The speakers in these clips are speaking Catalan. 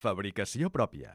Fabricació pròpia.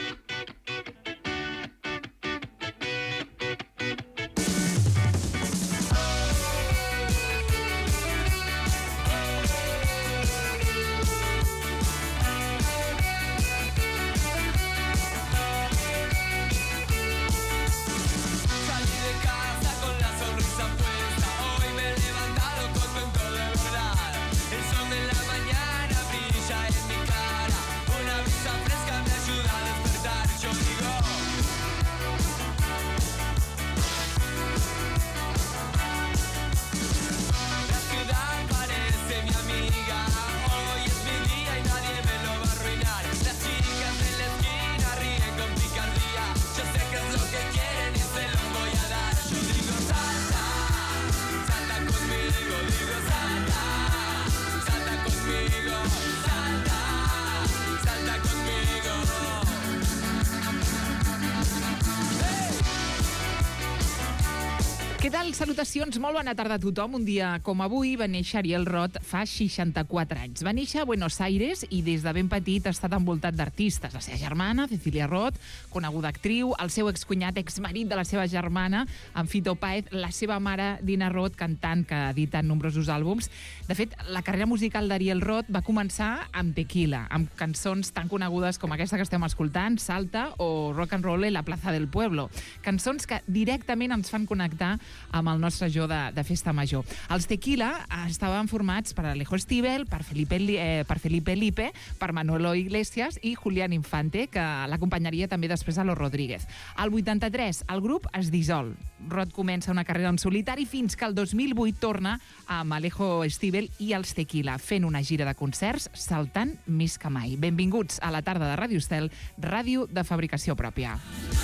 Què tal? Salutacions, molt bona tarda a tothom. Un dia com avui va néixer Ariel Roth fa 64 anys. Va néixer a Buenos Aires i des de ben petit ha estat envoltat d'artistes. La seva germana, Cecilia Roth, coneguda actriu, el seu excunyat, exmarit de la seva germana, en Fito Páez, la seva mare, Dina Roth, cantant que edita nombrosos àlbums. De fet, la carrera musical d'Ariel Roth va començar amb Tequila, amb cançons tan conegudes com aquesta que estem escoltant, Salta, o Rock and Roll, La Plaza del Pueblo. Cançons que directament ens fan connectar amb el nostre jo de festa major. Els Tequila estaven formats per Alejo Stivel, per Felipe Lipe, per Manolo Iglesias i Julián Infante, que l'acompanyaria també després a Los Rodríguez. Al 83, el grup es dissol. Roth comença una carrera en solitari fins que el 2008 torna amb Alejo Stivel i els Tequila, fent una gira de concerts saltant més que mai. Benvinguts a la tarda de Ràdio Estel, ràdio de fabricació pròpia.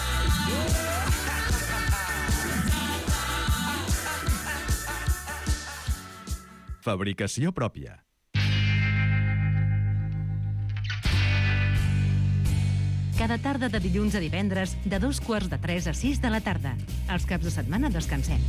Fabricació pròpia. Cada tarda de dilluns a divendres, de 2:45 a 6 de la tarda. Els caps de setmana descansem.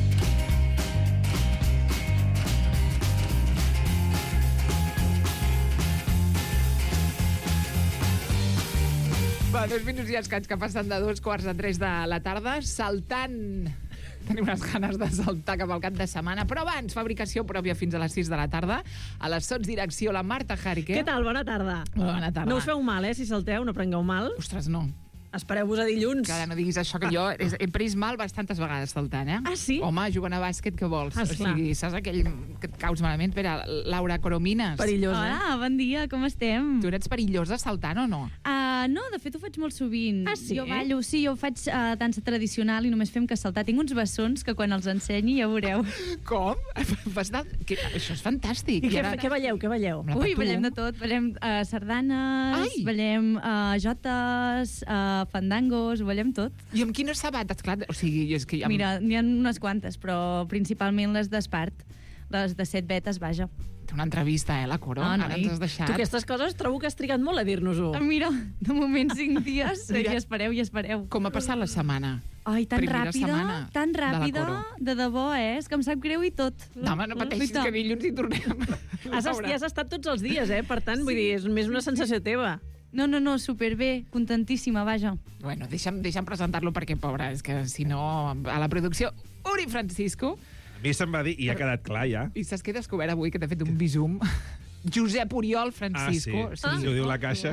Va, 2 minuts i escaig que passen de 2:45 de la tarda, saltant. Tenim unes ganes de saltar cap al cap de setmana, però abans, fabricació pròpia fins a les 6 de la tarda. A les sotsdirecció, la Marta Jàrique. Què tal? Bona tarda. Bona tarda. No us feu mal, si salteu, no prengueu mal. Ostres, no. Espereu-vos a dilluns. Que ara no diguis això, que jo he pres mal bastantes vegades saltant, eh? Ah, sí? Home, jugant a bàsquet, què vols? Ah, o sigui, saps aquell que et caus malament? Espera, Laura Coromines. Perillosa. Hola, bon dia, com estem? Tu eres perillosa saltant o no? No, de fet ho faig molt sovint. Ah, sí? Jo ballo, sí, jo faig dansa tradicional i només fem que saltar. Tinc uns bessons que quan els ensenyi ja veureu. Com? Això és fantàstic. I què balleu, què balleu? Home, Ui, tu. ballem de tot. Ballem sardanes, Ai! ballem jotes, fandangos, ho ballem tot. I amb quines sabates? Clar, o sigui, és que... Mira, n'hi ha unes quantes, però principalment les d'Espart. Les de 7 vetes, vaja. Té una entrevista, la Coro? Ah, Ara noi. ens has deixat. Tu aquestes coses trobo que has trigat molt a dir-nos-ho. Mira, de moment 5 dies. Mira. I espereu. Com ha passat la setmana? Ai, tan Primera setmana ràpida, de la Coro. de debò, és que em sap greu i tot. No, home, no pateixis, que dilluns hi tornem. Has estat tots els dies, per tant, vull dir, és més una sensació teva. No, superbé, contentíssima, vaja. Bueno, deixa'm presentar-lo perquè, pobra, és que si no, a la producció, Uri Francisco. A mi se'm va dir, i ha quedat clar ja. I saps què he descobert avui, que t'ha fet un bisum? Josep Oriol Francisco. Ah, sí? Sí, ho diu la caixa.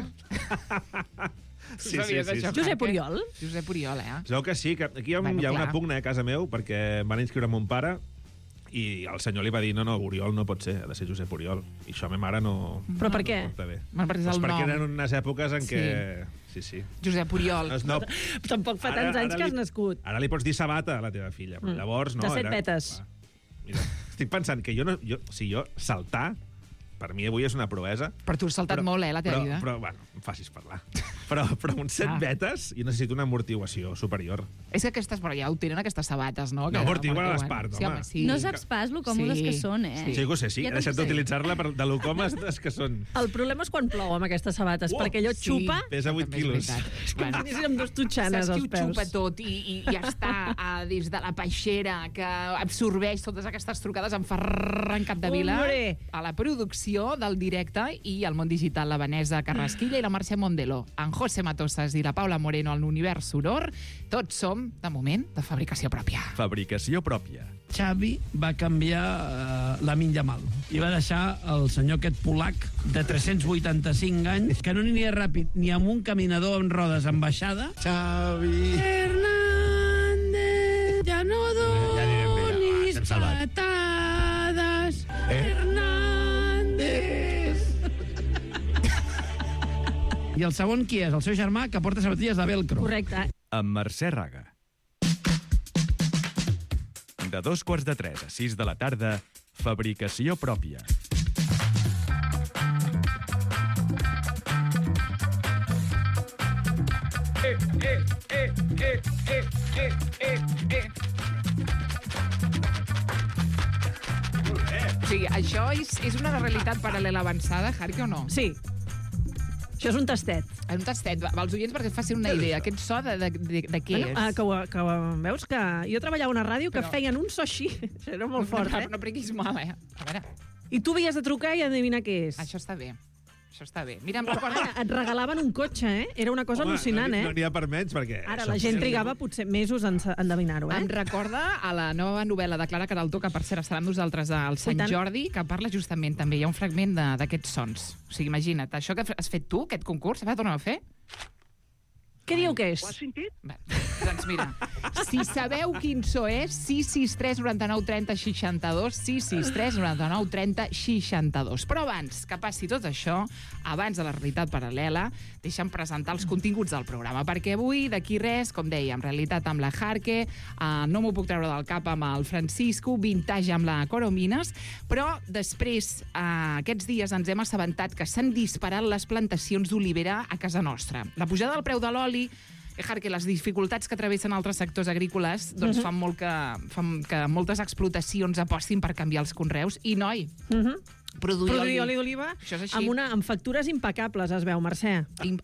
Sí, sabies això, Josep Jaque? Oriol? Josep Oriol, Sabeu que sí, que aquí hi ha Bueno, una clar. pugna a casa meu perquè van inscriure mon pare i el senyor li va dir, no, Oriol no pot ser, ha de ser Josep Oriol. I això a ma mare no... Però per què? No porta bé. M'ha pres el perquè nom. eren unes èpoques en què... Sí. Josep Oriol. No, Tampoc fa tants anys que has nascut. Ara li pots dir sabata a la teva filla, però llavors no. De 7 vetes. Clar. Mira, estic pensant que jo saltar, per mi avui és una proesa. Però tu has saltat molt, la teva vida. Però, bueno, em facis parlar. Però uns 7 vetes i necessito una amortiguació superior. És que aquestes, però ja ho tenen, aquestes sabates, no? No amortiguen les parts, sí, home. Sí. No saps pas lo còmodes que són, eh? Sí, que sé, sí. He deixat d'utilitzar-la de lo còmodes que són. El problema és quan plou amb aquestes sabates, perquè allò xupa... Pesa 8 quilos. És com si anéssim amb 2 totxanes als peus. Saps qui ho xupa tot i ja està des de la peixera, que absorbeix totes aquestes trucades, em fa Capdevila, a la producció del directe i al món digital, la Vanessa Carrasquilla i la Mercè Mondelo, en José Matosas i la Paula Moreno en l'univers sonor. Tots som, de moment, de fabricació pròpia. Fabricació pròpia. Xavi va canviar Lamine Yamal i va deixar el senyor aquest polac de 385 anys que no aniria ràpid ni amb un caminador amb rodes en baixada. Xavi... Hernández, ja no donis patades. Hernández. I el segon qui és? El seu germà, que porta sabatilles de velcro. Correcte. Amb Mercè Raga. De 2:45 a 6 de la tarda, fabricació pròpia. Sí, això és una realitat paral·lela avançada, Harky, o no? Sí. Això és un tastet. Un tastet, als oients perquè et facin una idea. Aquest so de què és? Que veus que jo treballava a una ràdio que feien un so així. Això era molt fort, No prenguis mal, eh? A veure, I tu havies de trucar i adivinar què és. això està bé. Això està bé. Mira, em recorda... Et regalaven un cotxe, eh? Era una cosa al·lucinant, No n'hi ha per menys, perquè... Ara, la gent trigava potser mesos en endevinar-ho, Em recorda a la nova novel·la de Clara Queraltó, que per cert estarà amb nosaltres al Sant tant. Jordi, que parla justament també. Hi ha un fragment d'aquests sons. O sigui, imagina't, això que has fet tu, aquest concurs, va tornar a fer? Què diu que és? Bé, doncs mira, si sabeu quin so és, 663 99 30 62, 663 99 30 62. Però abans que passi tot això, abans de la realitat paral·lela, deixa'm presentar els continguts del programa, perquè avui, d'aquí res, com deia, en realitat amb la Jarque, no m'ho puc treure del cap amb el Francisco, vintage amb la Coromines, però després, aquests dies ens hem assabentat que s'han disparat les plantacions d'olivera a casa nostra. La pujada del preu de l'oli, que les dificultats que travessen altres sectors agrícoles doncs fan que moltes explotacions apostin per canviar els conreus i, noi, produir oli d'oliva Això és així. amb factures impecables, es veu, Mercè.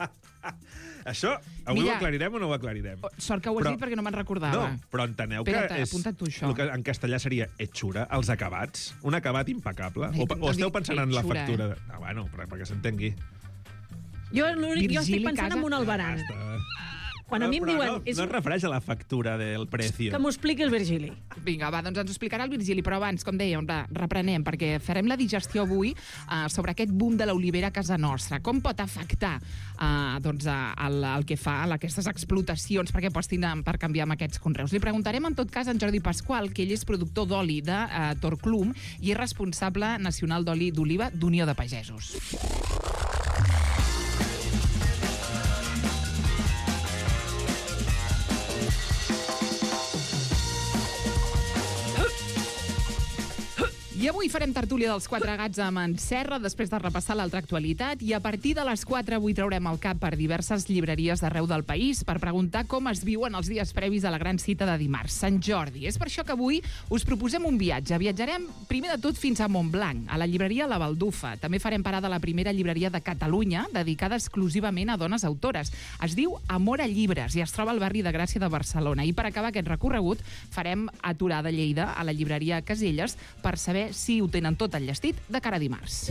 Això, avui Mira, ho aclarirem o no ho aclarirem? Sort que ho has dit perquè no me'n recordava. No, però enteneu Espera't, que és... apunta't tu, això. El que en castellà seria hechura, els acabats. Un acabat impecable. Ai, O no esteu dic pensant en la hechura, factura? Bueno, perquè s'entengui. Jo estic pensant Casa. en un albarán. Quan a mi em Però diuen... no es refereix a la factura del precio. Que m'ho expliqui el Virgili. Vinga, va, doncs ens ho explicarà el Virgili, però abans, com dèiem, reprenem, perquè farem la digestió avui sobre aquest boom de l'olivera a casa nostra. Com pot afectar el que fa a aquestes explotacions perquè apostin per canviar amb aquests conreus. Li preguntarem, en tot cas, a en Jordi Pasqual, que ell és productor d'oli de Torclum i és responsable nacional d'oli d'oliva d'Unió de Pagesos. I avui farem tertúlia dels Quatre Gats amb en Serra, després de repassar l'altra actualitat, i a partir de les 4 avui traurem el cap per diverses llibreries d'arreu del país per preguntar com es viuen els dies previs a la gran cita de dimarts, Sant Jordi. És per això que avui us proposem un viatge. Viatjarem primer de tot fins a Montblanc, a la llibreria La Baldufa. També farem parada a la primera llibreria de Catalunya, dedicada exclusivament a dones autores. Es diu Amor a Llibres i es troba al barri de Gràcia de Barcelona. I per acabar aquest recorregut farem aturada a Lleida, a la llibreria Caselles, per saber si ho tenen tot enllestit de cara a dimarts.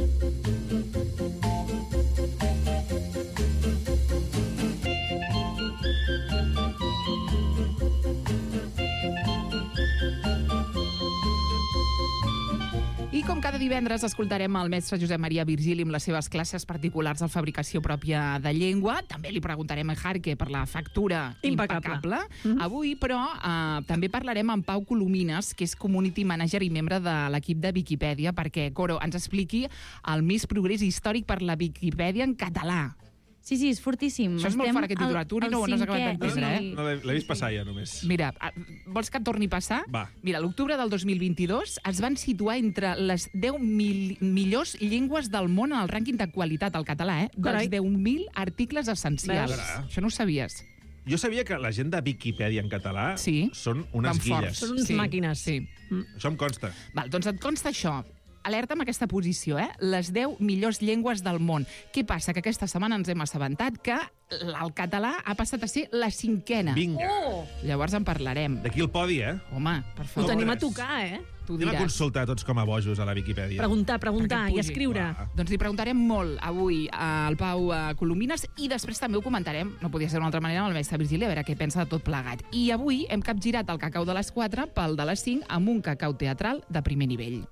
I com cada divendres escoltarem el mestre Josep Maria Virgili amb les seves classes particulars de fabricació pròpia de llengua. També li preguntarem a Jarque per la factura impecable. Avui, però, també parlarem amb Pau Colomines, que és Community Manager i membre de l'equip de Viquipèdia, perquè, Coro, ens expliqui el més progrés històric per la Viquipèdia en català. Sí, és fortíssim. Això és molt fort, aquest titular. Tu no has acabat d'entendre, eh? No l'he vist passar ja, només. Mira, vols que et torni a passar? Va. Mira, a l'octubre del 2022 es van situar entre les 10 millors llengües del món en el rànquing de qualitat, al català, dels 10.000 articles essencials. Veus? Això no ho sabies. Jo sabia que la gent de Viquipèdia en català són unes van guilles. Són unes màquines. Sí. Això em consta. Val, doncs et consta això. Alerta amb aquesta posició, les 10 millors llengües del món. Què passa? Que aquesta setmana ens hem assabentat que el català ha passat a ser la 5a. Vinga. Llavors en parlarem. D'aquí el podi, Home, per favor. Ho tenim a tocar, Tu Anem a diràs. consultar tots com a bojos a la Viquipèdia. Preguntar Perquè i pugi. escriure. Doncs li preguntarem molt avui al Pau Colomines i després també ho comentarem, no podia ser d'una altra manera, amb el mestre Virgili, a veure què pensa de tot plegat. I avui hem capgirat el cacau de les 4 pel de les 5 amb un cacau teatral de primer nivell.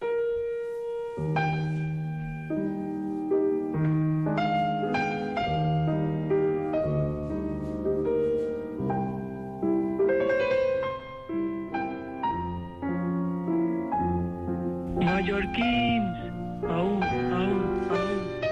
Mallorquins! Au, au, au.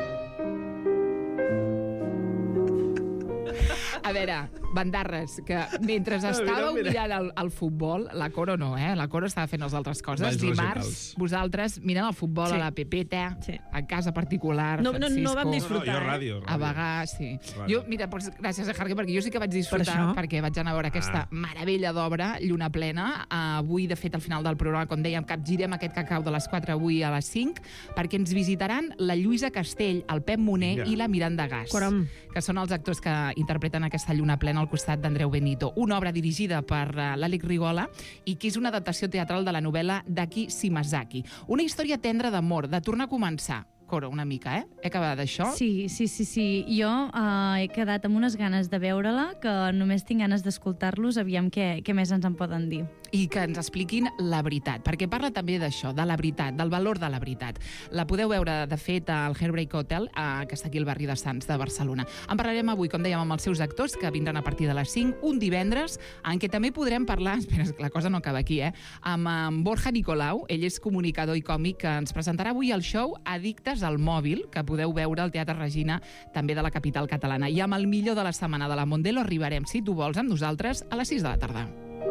A veure, bandarres, que mentre estàveu mirant el futbol, la Coro no, la Coro estava fent les altres coses. Balls Dimarts, regionals. vosaltres mirant el futbol a la Pepeta, a casa particular, Francisco. No vam disfrutar. Jo ràdio. A vegades, sí. Ràdio. Jo, mira, doncs, gràcies a Harry, perquè jo sí que vaig disfrutar, perquè vaig anar a veure aquesta meravella d'obra, Lluna plena. Avui, de fet, al final del programa, com dèiem, capgirem aquest cacau de les 4 avui a les 5, perquè ens visitaran la Lluïsa Castell, el Pep Moner i la Miranda Gas, que són els actors que interpreten aquesta Lluna plena al costat d'Andreu Benito. Una obra dirigida per l'Àlex Rigola i que és una adaptació teatral de la novel·la d'Aki Shimazaki. Una història tendra d'amor, de tornar a començar. Coro, una mica, He acabat d'això? Sí. Jo he quedat amb unes ganes de veure-la, que només tinc ganes d'escoltar-los, aviam què més ens en poden dir. I que ens expliquin la veritat, perquè parla també d'això, de la veritat, del valor de la veritat. La podeu veure, de fet, al Hairbreak Hotel, que està aquí al barri de Sants de Barcelona. En parlarem avui, com dèiem, amb els seus actors, que vindran a partir de les 5, un divendres, en què també podrem parlar, espera, la cosa no acaba aquí, amb Borja Nicolau. Ell és comunicador i còmic, que ens presentarà avui el show Addictes al mòbil, que podeu veure al Teatre Regina, també de la capital catalana. I amb el millor de la setmana de la Mondelo arribarem, si tu vols, amb nosaltres a les 6 de la tarda.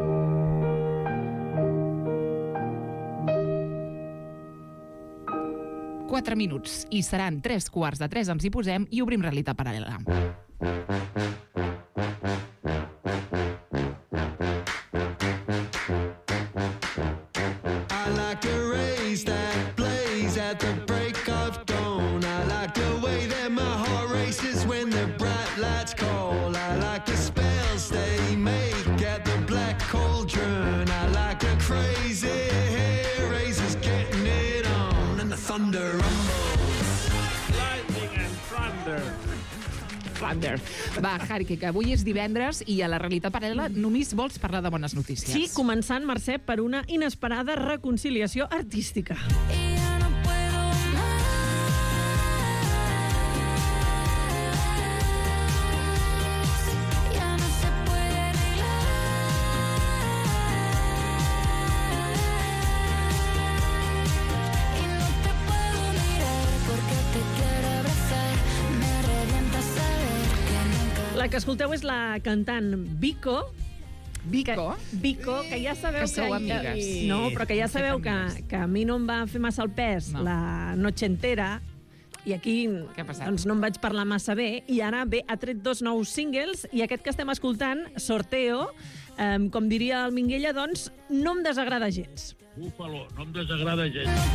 Quatre minuts, i seran 3:15, ens hi posem i obrim realitat paral·lela. I like the rays that blaze at the break of dawn. I like the way that my heart races when the bright lights call. I like the spells they make at the black cauldron. I like the crazy hair raisers getting it on and the thunder rumbles. Lightning and thunder. Va, Harry, que avui és divendres i a la realitat paral·lela només vols parlar de bones notícies. Sí, començant, Mercè, per una inesperada reconciliació artística. La que escolteu és la cantant Vico. Vico, que ja sabeu que sou amigues. No, però que ja sabeu que a mi no em va fer massa el pes la noche entera, i aquí doncs, no em vaig parlar massa bé, i ara ha tret 2 nous singles, i aquest que estem escoltant, Sorteo, com diria el Minguella, doncs no em desagrada gens. Búfalo, no em desagrada gens.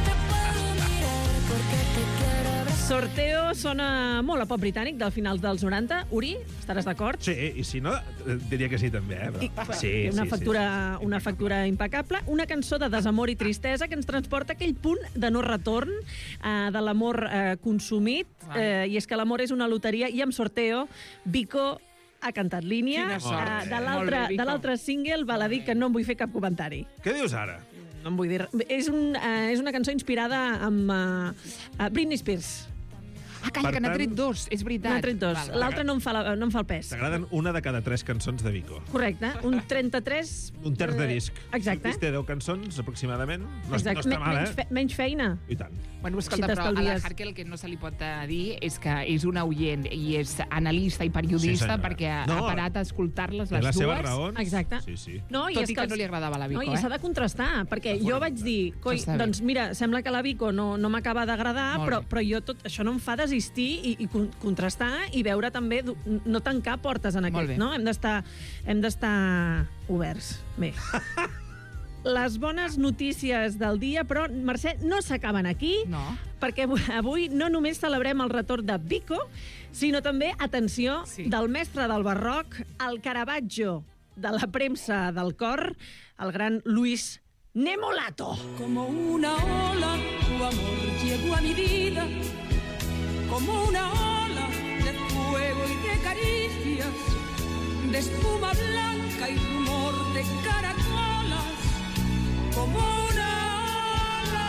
Sorteo sona molt a pop britànic del finals dels 90. Uri, estaràs d'acord? Sí, i si no, diria que sí també, Però... Sí, una factura impecable. Una cançó de desamor i tristesa que ens transporta a aquell punt de no retorn de l'amor consumit. I és que l'amor és una loteria, i amb Sorteo, Vico ha cantat línia. Quina sort. De l'altre single val a dir que no em vull fer cap comentari. Què dius ara? No em vull dir... És una cançó inspirada amb Britney Spears. Calla, que n'ha tret 2, és veritat. N'ha tret 2. L'altre no em fa el pes. T'agraden una de cada 3 cançons de Vico. Correcte. Un 33... Un terç de disc. Exacte. Si té 10 cançons, aproximadament. No està mal, Menys feina. I tant. Bueno, escolta, però a la Harker el que no se li pot dir és que és una oient i és analista i periodista perquè ha parat a escoltar-les les dues. Té les seves raons. Exacte. Sí. Tot i que no li agradava la Vico, I s'ha de contrastar, perquè jo vaig dir, doncs mira, sembla que la Vico no m'acaba d'agradar, però jo tot això no em fa desistir i contrastar i veure també, no tancar portes en aquest, no? Hem d'estar oberts. Bé. Les bones notícies del dia, però, Mercè, no s'acaben aquí, perquè avui no només celebrem el retorn de Vico, sinó també, atenció, del mestre del barroc, el Caravaggio de la premsa del cor, el gran Luis Nemolato. Como una ola, tu amor llegó a mi vida, como una ola de fuego y de caricias, de espuma blanca y rumor de caracolas, como una ola.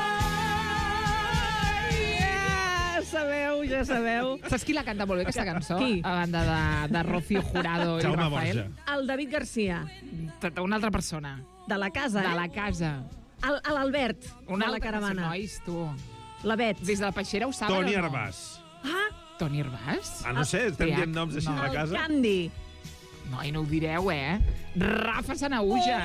Ja sabeu. Saps qui la canta molt bé, aquesta cançó? Qui? A banda de Rocío Jurado i Rafael. El David Garcia. Una altra persona. De la casa, De la casa. L'Albert, de la caravana. Nois, tu. La Bet. Des de la Peixera ho saben Toni o no? Arbàs. Toni Arbàs? No sé, estem dient noms així de la casa. El Candy. Noi, no ho direu, Rafa Sanahuja.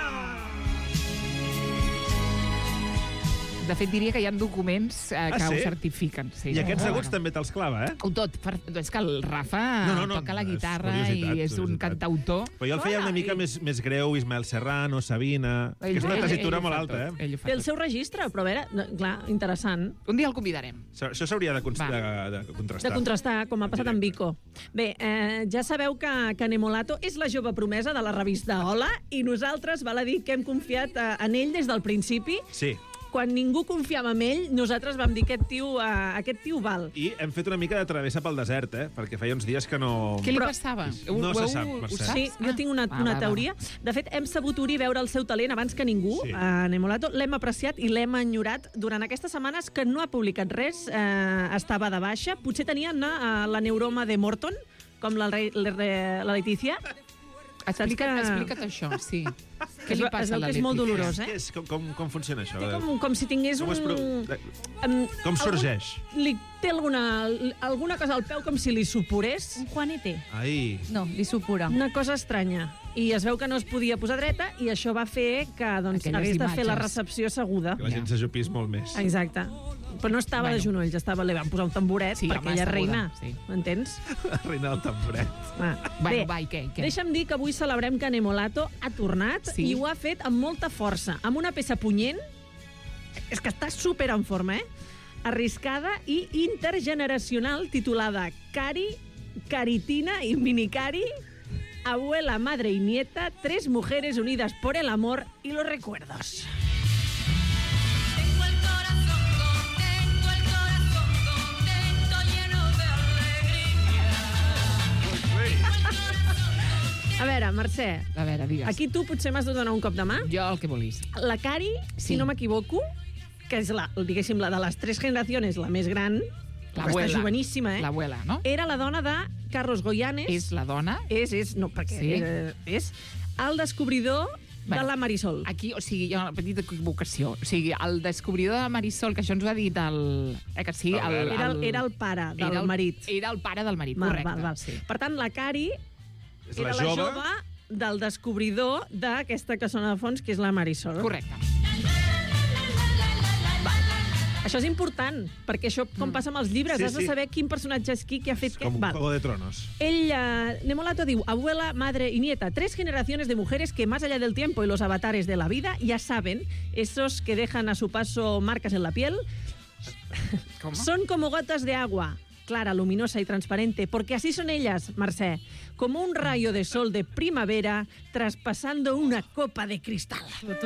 De fet, diria que hi ha documents que ho certifiquen. Sí. I aquests aguts també te'ls clava, Tot. És que el Rafa toca la guitarra i és un cantautor. Però jo el feia una mica més greu, Ismael Serrano, Sabina... Que és una tessitura molt alta, Té el seu registre, però a veure, clar, interessant. Un dia el convidarem. Això s'hauria de contrastar. De contrastar, com ha passat amb Vico. Bé, ja sabeu que Nemolato és la jove promesa de la revista Hola i nosaltres, val a dir que hem confiat en ell des del principi. Sí. Quan ningú confiava en ell, nosaltres vam dir aquest tio val. I hem fet una mica de travessa pel desert, perquè feia uns dies que no... Què li passava? No se sap, Mercè. Sí, jo tinc una teoria. De fet, hem sabut veure el seu talent abans que ningú, a Nemolato. L'hem apreciat i l'hem enyorat durant aquestes setmanes que no ha publicat res. Estava de baixa. Potser tenia la neuroma de Morton, com la Letícia. Explica't això, sí. Què li passa a la Letícia? És molt dolorós, Com funciona això? Com si tingués Com sorgeix? Té alguna cosa al peu com si li suporés. Un Juanete. Ai. No, li supura. Una cosa estranya. I es veu que no es podia posar dreta i això va fer que hagués de fer la recepció asseguda. Que la gent s'ajupís molt més. Exacte. Però no estava de genolls, li van posar un tamboret perquè ella és reina, m'entens? La reina del tamboret. Bé, què? Deixa'm dir que avui celebrem que Nemolato ha tornat i ho ha fet amb molta força, amb una peça punyent, és que està super en forma, arriscada i intergeneracional, titulada Cari, Caritina y Minicari, abuela, madre y nieta, 3 mujeres unidas por el amor y los recuerdos. A veure, Mercè, digues. Aquí tu potser m'has de donar un cop de mà. Jo el que vulguis. La Cari, si no m'equivoco, que és diguéssim, la de les 3 generacions, la més gran, està joveníssima, L'abuela, no? Era la dona de Carlos Goyanes. És la dona? No, perquè és el descobridor de la Marisol. Aquí, o sigui, hi ha una petita equivocació. O sigui, el descobridor de la Marisol, que això ens ho ha dit el... Era el pare del marit. Era el pare del marit, correcte. Sí. Per tant, la Cari era la jove del descobridor d'aquesta que sona de fons, que és la Marisol. Correcte. Això és important, perquè això, com passa amb els llibres, has de saber quin personatge és qui ha fet què. Com un Juego de Tronos. Nemolato diu, abuela, madre y nieta, 3 generaciones de mujeres que más allá del tiempo y los avatares de la vida, ya saben, esos que dejan a su paso marcas en la piel, son como gotas de agua, clara, luminosa y transparente, porque así son ellas, Mercè, como un rayo de sol de primavera traspasando una copa de cristal.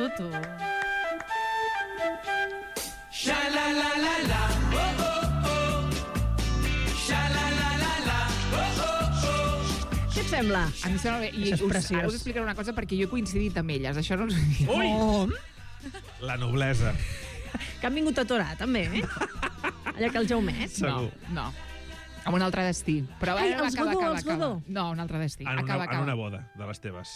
Sha-la-la-la-la, oh-oh-oh. Sha-la-la-la-la, oh-oh-oh. Què et sembla? A mi sembla bé. I ara us explicaré una cosa perquè jo he coincidit amb elles. Això no us ho dic. Ui! La noblesa. Que han vingut a Torà, també, Allà que el Jaumet? No, no. Amb un altre destí. Però Ai, els Godó. No, un altre destí. En una boda de les teves.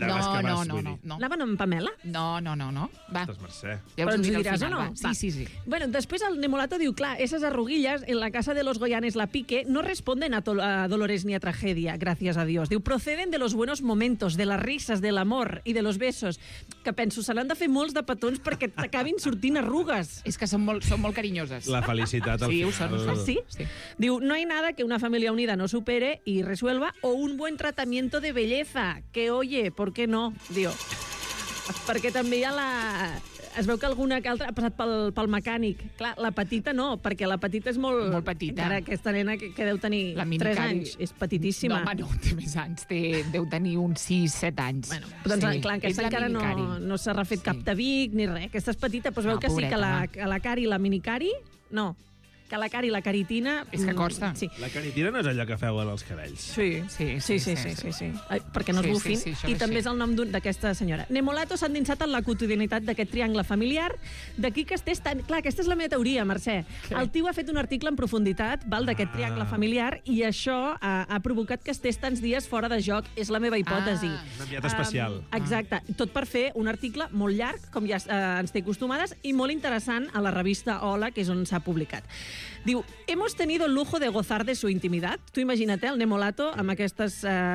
No. Anaven amb Pamela? No. Va. Ostres, Mercè. Però ens ho diràs o no? Sí. Bueno, después el Nemolato diu, clar, esas arruguillas en la casa de los Goyanes La Pique no responden a dolores ni a tragedia, gracias a Dios. Diu, proceden de los buenos momentos, de las risas, del amor y de los besos. Que penso, se n'han de fer molts de petons perquè t'acabin sortint arrugues. És que són molt carinyoses. La felicitat al final. Ho són. ¿Sí? Diu, no hay nada que una familia unida no supere y resuelva o un buen tratamiento de belleza. Que, oye, ¿por qué no? Diu, perquè també hi ha la... Es veu que alguna que altra ha passat pel mecànic. Clar, la petita no, perquè la petita és molt... Molt petita. Encara aquesta nena que deu tenir 3 anys. És petitíssima. No, home, no, té més anys. Deu tenir uns 6-7 anys. Bueno, doncs clar, aquesta encara no s'ha refet cap tabic ni res. Aquesta és petita, doncs veu que sí, que la Cari i la minicari... No, que la Cari i la caritina... És que costa. Sí. La caritina no és allò que feu als cabells. Sí. Ai, perquè no es bufin. I també és el nom d'aquesta senyora. Nemolato s'ha endinsat en la quotidianitat d'aquest triangle familiar. D'aquí que estés tan... Clar, aquesta és la meva teoria, Mercè. El tio ha fet un article en profunditat d'aquest triangle familiar i això ha provocat que estés tants dies fora de joc. És la meva hipòtesi. Un enviat especial. Exacte. Tot per fer un article molt llarg, com ja ens té acostumades, i molt interessant a la revista Hola, que és on s'ha publicat. Diu, hemos tenido el lujo de gozar de su intimidad. Tu imagina't, el Nemolato amb aquestes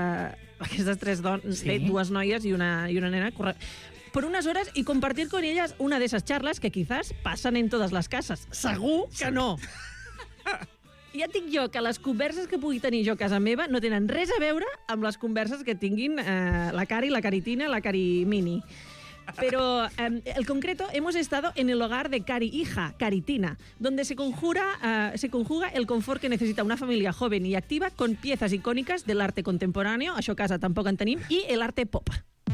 3 dones, sí. 2 noies i una nena, por unas horas y compartir con ellas una de esas charlas que quizás pasan en todas las casas. Segur que no. Ja et dic jo que les converses que pugui tenir jo a casa meva no tenen res a veure amb les converses que tinguin la Cari, la Caritina, la Carimini. Pero el concreto, hemos estado en el hogar de Cari hija, Caritina, donde se conjuga el confort que necesita una familia joven y activa con piezas icónicas del arte contemporáneo, això a casa tampoc en tenim, i el arte pop.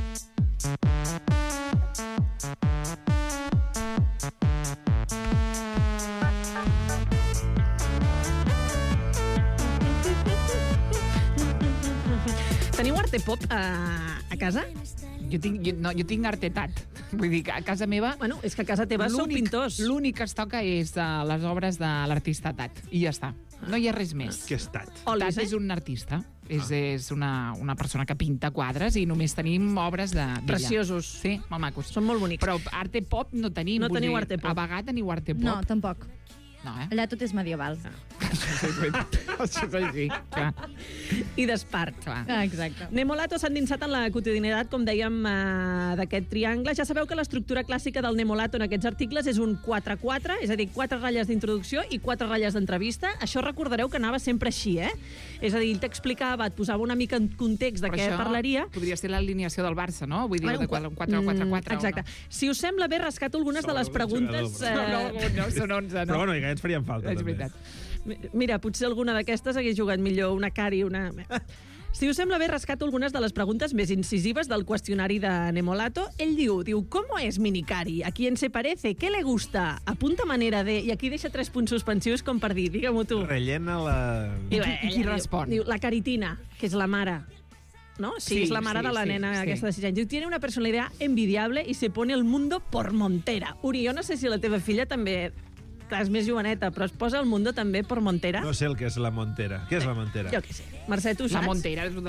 Teniu arte pop a casa? Jo tinc artetat. Vull dir que a casa meva... Bueno, és que a casa teva sou pintors. L'únic que es toca és les obres de l'artista Tat. I ja està. No hi ha res més. Què és Tat? Tat és un artista. És una persona que pinta quadres i només tenim obres d'ella. Preciosos. Sí, molt macos. Són molt bonics. Però arte pop no tenim. No teniu arte pop. A vegades teniu arte pop. No, tampoc. No, Allà tot és medieval. Això és així, clar. I d'espart. Exacte. Nemolato s'ha endinsat en la quotidianitat, com dèiem, d'aquest triangle. Ja sabeu que l'estructura clàssica del Nemolato en aquests articles és un 4-4, és a dir, 4 ratlles d'introducció i 4 ratlles d'entrevista. Això recordareu que anava sempre així, És a dir, ell t'explicava, et posava una mica en context de què parlaria. Podria ser l'alineació del Barça, no? Vull dir, de 4-4-4. Exacte. Si us sembla bé, rescato algunes de les preguntes... No, són 11, no? Però bueno, ja ens farien falta. És veritat. Mira, potser alguna d'aquestes hagués jugat millor una Cari, una... Si us sembla bé, rescato algunes de les preguntes més incisives del qüestionari de Nemolato. Ell diu, ¿cómo es Minicari? ¿A quién se parece? ¿Qué le gusta? Apunta manera de... I aquí deixa 3 punts suspensius com per dir, digue-m'ho tu. Rellena la... I qui respon? Diu, la Caritina, que és la mare. ¿No? Sí, és la mare de la nena aquesta de 6 anys. Diu, tiene una personalidad envidiable y se pone el mundo por montera. Uri, jo no sé si la teva filla també... Clar, és més joveneta, però es posa el mundo també per Montera. No sé el que és la Montera. Què és la Montera? Jo què sé. Mercè, tu saps? La Montera és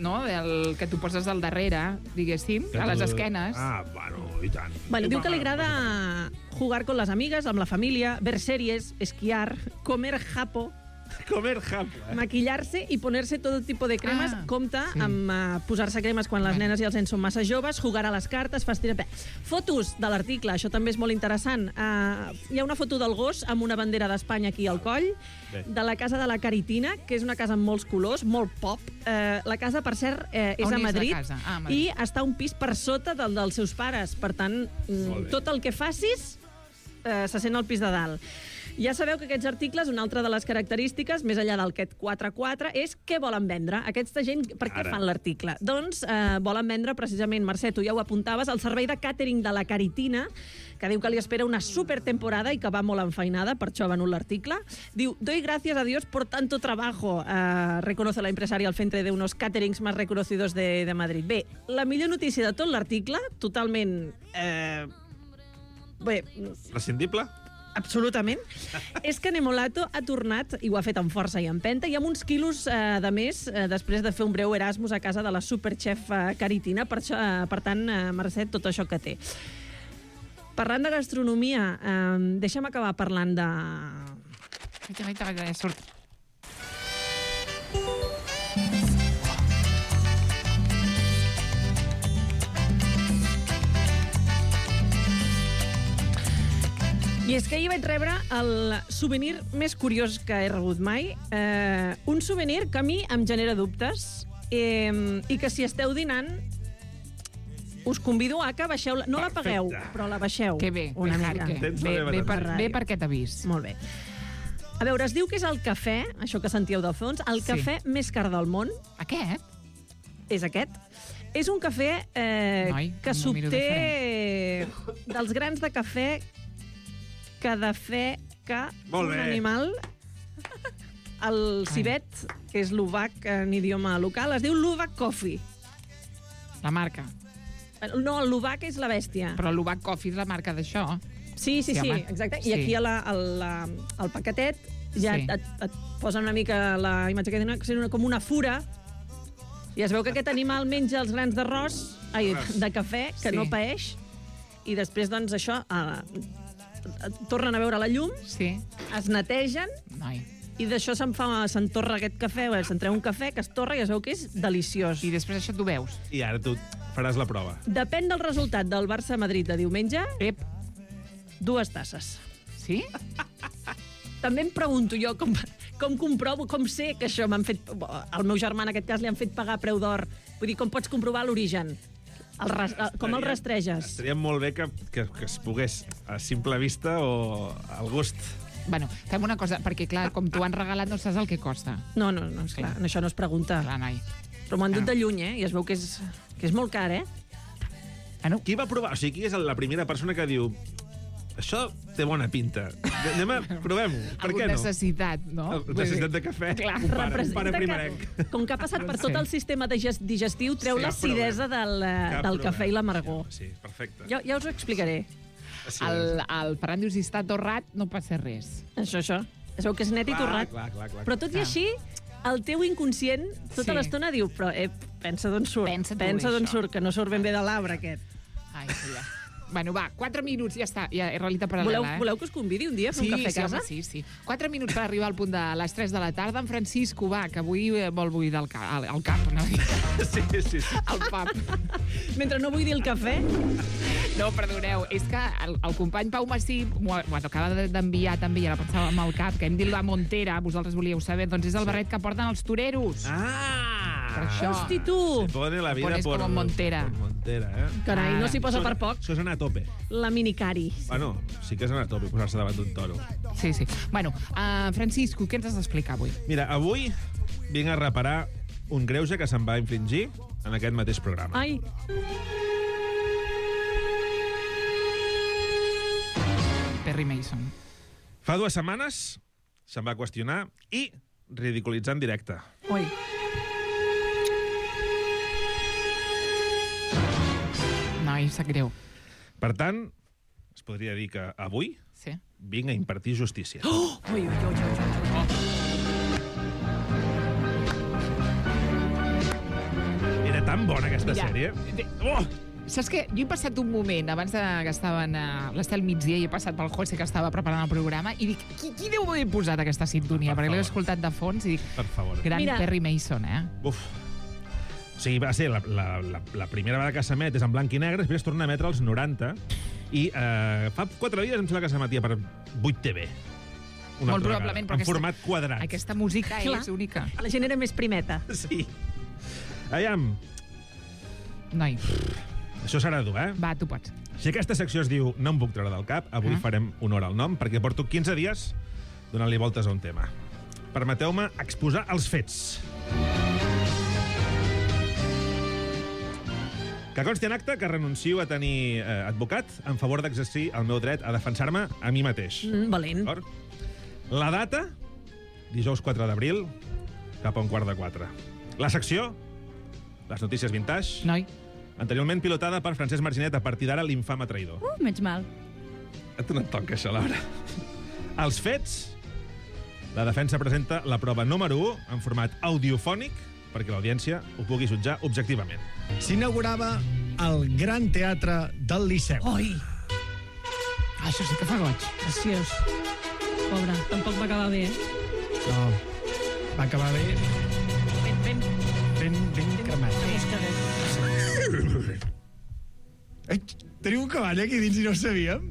el que tu poses al darrere, diguéssim, a les esquenes. Ah, bueno, i tant. Bueno, diu que li agrada jugar con las amigas, amb la família, ver series, esquiar, comer japo, maquillar-se i poner-se tot tipus de cremes. Compte amb posar-se cremes quan les nenes i els nens són massa joves, jugar a les cartes, fastidiar... Fotos de l'article, això també és molt interessant. Hi ha una foto del gos amb una bandera d'Espanya aquí al coll, de la casa de la Caritina, que és una casa amb molts colors, molt pop. La casa, per cert, és a Madrid, i està un pis per sota del dels seus pares. Per tant, tot el que facis se sent al pis de dalt. Ja sabeu que aquests articles, una altra de les característiques, més enllà del 4-4, és què volen vendre. Aquesta gent, per què fan l'article? Doncs volen vendre precisament, Mercè, tu ja ho apuntaves, el servei de càtering de la Caritina, que diu que li espera una supertemporada i que va molt enfeinada, per això ha venut l'article. Diu, doy gracias a Dios por tanto trabajo, reconoce la empresaria al frente de unos caterings más reconocidos de Madrid. Bé, la millor notícia de tot l'article, totalment... Prescindible? absolutament, és que Nemolato ha tornat, i ho ha fet amb força i empenta, i amb uns quilos de més, després de fer un breu Erasmus a casa de la superchef Caritina. Per tant, Mercè, tot això que té. Parlant de gastronomia, deixa'm acabar parlant de... Surt. I és que ahir vaig rebre el souvenir més curiós que he rebut mai. Un souvenir que a mi em genera dubtes i que si esteu dinant us convido a que baixeu... No la pagueu, però la baixeu. Que bé, una mica. Bé perquè t'ha vist. Molt bé. A veure, es diu que és el cafè, això que sentíeu de fons, el cafè més car del món. Aquest? És aquest. És un cafè que s'obté dels grans de cafè que defeca un animal, el civet, que és l'ovac en idioma local, es diu l'ovac coffee. La marca. No, l'ovac és la bèstia. Però l'ovac coffee és la marca d'això. Sí, exacte. I aquí al paquetet ja et posa una mica la imatge que tenen com una fura, i es veu que aquest animal menja els grans d'arròs, de cafè, que no paeix, i després, doncs, això... tornen a veure la llum, es netegen, i d'això se'n torra aquest cafè, se'n treu un cafè que es torra i es veu que és deliciós. I després això t'ho veus. I ara tu faràs la prova. Depèn del resultat del Barça-Madrid de diumenge, 2 tasses. Sí? També em pregunto jo com comprovo, com sé que això m'han fet... Al meu germà, en aquest cas, li han fet pagar preu d'or. Vull dir, com pots comprovar l'origen? Com el rastreges? Estaria molt bé que es pogués a simple vista o al gust. Bueno, fem una cosa, perquè, clar, com t'ho han regalat no saps el que costa. No, esclar, això no es pregunta. Clar, noi. Però m'ho han dut de lluny, I es veu que és molt car, Qui va provar? O sigui, qui és la primera persona que diu això té bona pinta. Provem-ho. Per què no? Necessitat, no? Necessitat de cafè. Clar. Un pare primerenc. Com que ha passat per tot el sistema digestiu, treu l'acidesa del cafè i l'amargor. Sí, perfecte. Ja us ho explicaré. El Ferran diu, si està torrat, no passa res. Això. Es veu que és net i torrat. Però tot i així, el teu inconscient tota l'estona diu, però pensa d'on surt. Pensa d'on surt, que no surt ben bé de l'arbre, aquest. Ai, ja. Bueno, va, 4 minuts, ja està. Ja és realitat paral·lela, Voleu que us convidi un dia a fer un cafè a casa? Sí. 4 minuts per arribar al punt de les 3 de la tarda. En Francisco, va, que avui vol buidar el cap, no? Sí. El pap. Mentre no vull dir el cafè? No, perdoneu, és que el company Pau Massí m'ho acaba d'enviar també, ja la pensàvem al cap, que hem dit la Montera, vosaltres volíeu saber, doncs és el barret que porten els toreros. Per això. Hosti, tu! Se pone la vida por Montera. Carai, no s'hi posa per poc. Això és anar a tope. La minicari. Bueno, sí que és anar a tope, posar-se davant d'un toro. Sí. Bueno, Francisco, què ens has d'explicar avui? Mira, avui vinc a reparar un greuge que se'n va infligir en aquest mateix programa. Ai! Perry Mason. Fa 2 setmanes se'n va qüestionar i ridiculitzar en directe. Ui. Noi, sap greu. Per tant, es podria dir que avui vinc a impartir justícia. Ui. Era tan bona aquesta sèrie. Saps què? Jo he passat un moment, abans que estaven a l'Estel migdia, i he passat pel José, que estava preparant el programa, i dic, qui deu haver posat aquesta sintonia? Perquè l'he escoltat de fons i dic, per favor. Gran Perry Mason, Uf. O sigui, va ser la primera vegada que s'emet és en blanc i negre, després es torna a emetre als 90, i fa 4 dies em sembla que s'emetia per 8TV. Molt probablement, però en format quadrat. Aquesta música és única. La gent era més primeta. Sí. Aviam. Noi. Això serà dur, Va, tu pots. Si aquesta secció es diu No em puc treure del cap, avui farem honor al nom, perquè porto 15 dies donant-li voltes a un tema. Permeteu-me exposar els fets. Que consti en acte que renuncio a tenir advocat en favor d'exercir el meu dret a defensar-me a mi mateix. Valent. La data, dijous 4 d'abril, cap a 3:15. La secció, les notícies vintage, Noi. anteriorment pilotada per Francesc Marginet, a partir d'ara l'infame traïdor. Menys mal. A tu no et toca això, Laura. Els fets. La defensa presenta la prova número 1 en format audiofònic perquè l'audiència ho pugui jutjar objectivament. S'inaugurava el Gran Teatre del Liceu. Oi! Això sí que fa goig. Preciós. Pobre, tampoc va acabar bé, No, va acabar bé ben cremat. Teniu un cavall aquí dins i no ho sabíem?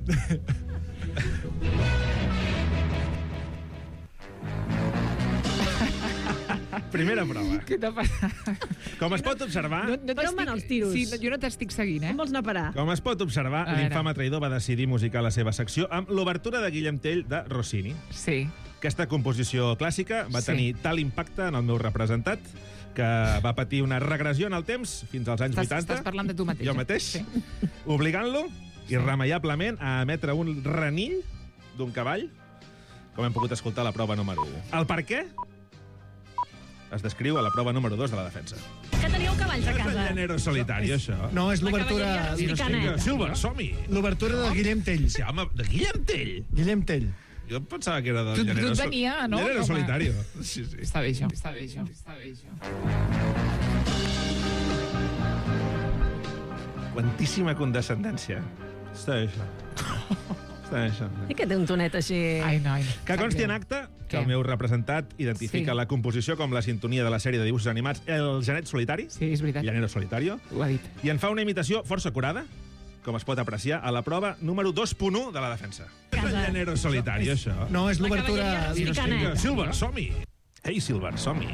Primera prova. Què t'ha passat? Com es pot observar... Per on van els tiros? Sí, jo no t'estic seguint, On vols anar a parar? Com es pot observar, A veure. l'infame traïdor va decidir musicar la seva secció amb l'obertura de Guillem Tell de Rossini. Sí. Aquesta composició clàssica va Sí. tenir tal impacte en el meu representat que va patir una regressió en el temps fins als anys 80. Estàs parlant de tu mateix. Jo mateix. Sí. Obligant-lo irremeiablement a emetre un renill d'un cavall, com hem pogut escoltar a la prova número 1. El per què es descriu a la prova número 2 de la defensa. Que teníeu cavalls a És el casa. llanero solitari, això. No, és l'obertura... cavalleria africana. Silver, som-hi! L'obertura de Guillem Tell. Sí, home, de Guillem Tell. Guillem Tell. Jo pensava que era del Tu llanero... et venia, no? Llanero Com a- solitario. Sí, sí. Està bé, això. Està bé, això. Està bé, això. Quantíssima condescendència. Està bé, això. Està bé, això. I que té un tonet així... Ai, no. Que consti en acte que el meu representat identifica Sí. la composició com la sintonia de la sèrie de dibuixos animats El Genet Solitari, Sí, és veritat. Llanero Solitario, Ho ha dit. i en fa una imitació força acurada, com es pot apreciar a la prova número 2.1 de la defensa. És el Llanero Solitari, això. No, és l'obertura... africana. Silver, som-hi! Ei, Silver, som-hi!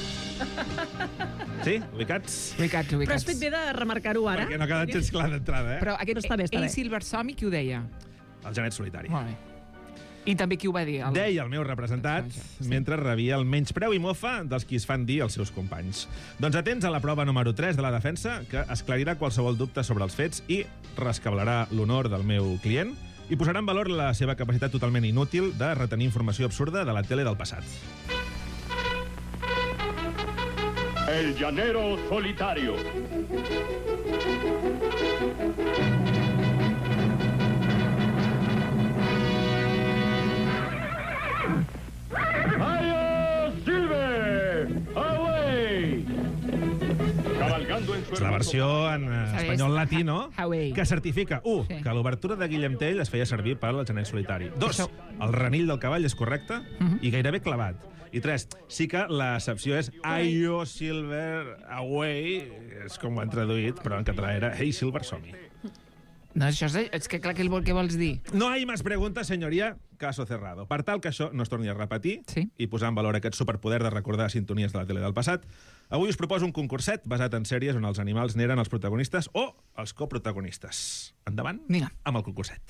Sí? Ubicats? Ubicats, Però has ubicats. fet bé de remarcar-ho ara. Perquè no ha quedat gens clar d'entrada, Però aquest, Però està bé, està bé. Silver Somi, qui ho deia? El Genet Solitari. Molt bé. I també qui ho va dir? Deia el meu representat mentre rebia el menyspreu i mofa dels qui es fan dir els seus companys. Doncs atents a la prova número 3 de la defensa, que esclarirà qualsevol dubte sobre els fets i rescablarà l'honor del meu client i posarà en valor la seva capacitat totalment inútil de retenir informació absurda de la tele del passat. El llanero solitario. ¡Vaya Silver! ¡Away! Cabalgando en su És la versió en espanyol latino Away. que certifica, 1, Sí. que l'obertura de Guillem Tell es feia servir per al Genet Solitari. 2, el renill del cavall és correcte i gairebé clavat. I 3, sí que l'accepció és Ayo Silver Away, és com ho han traduït, però en català era Hey Silver, som-hi. No, això és que clar, què vols dir? No hay más preguntas, señoría, caso cerrado. Per tal que això no es torni a repetir i posar en valor aquest superpoder de recordar sintonies de la tele del passat, avui us proposo un concurset basat en sèries on els animals n'eren els protagonistes o els coprotagonistes. Endavant amb el concurset.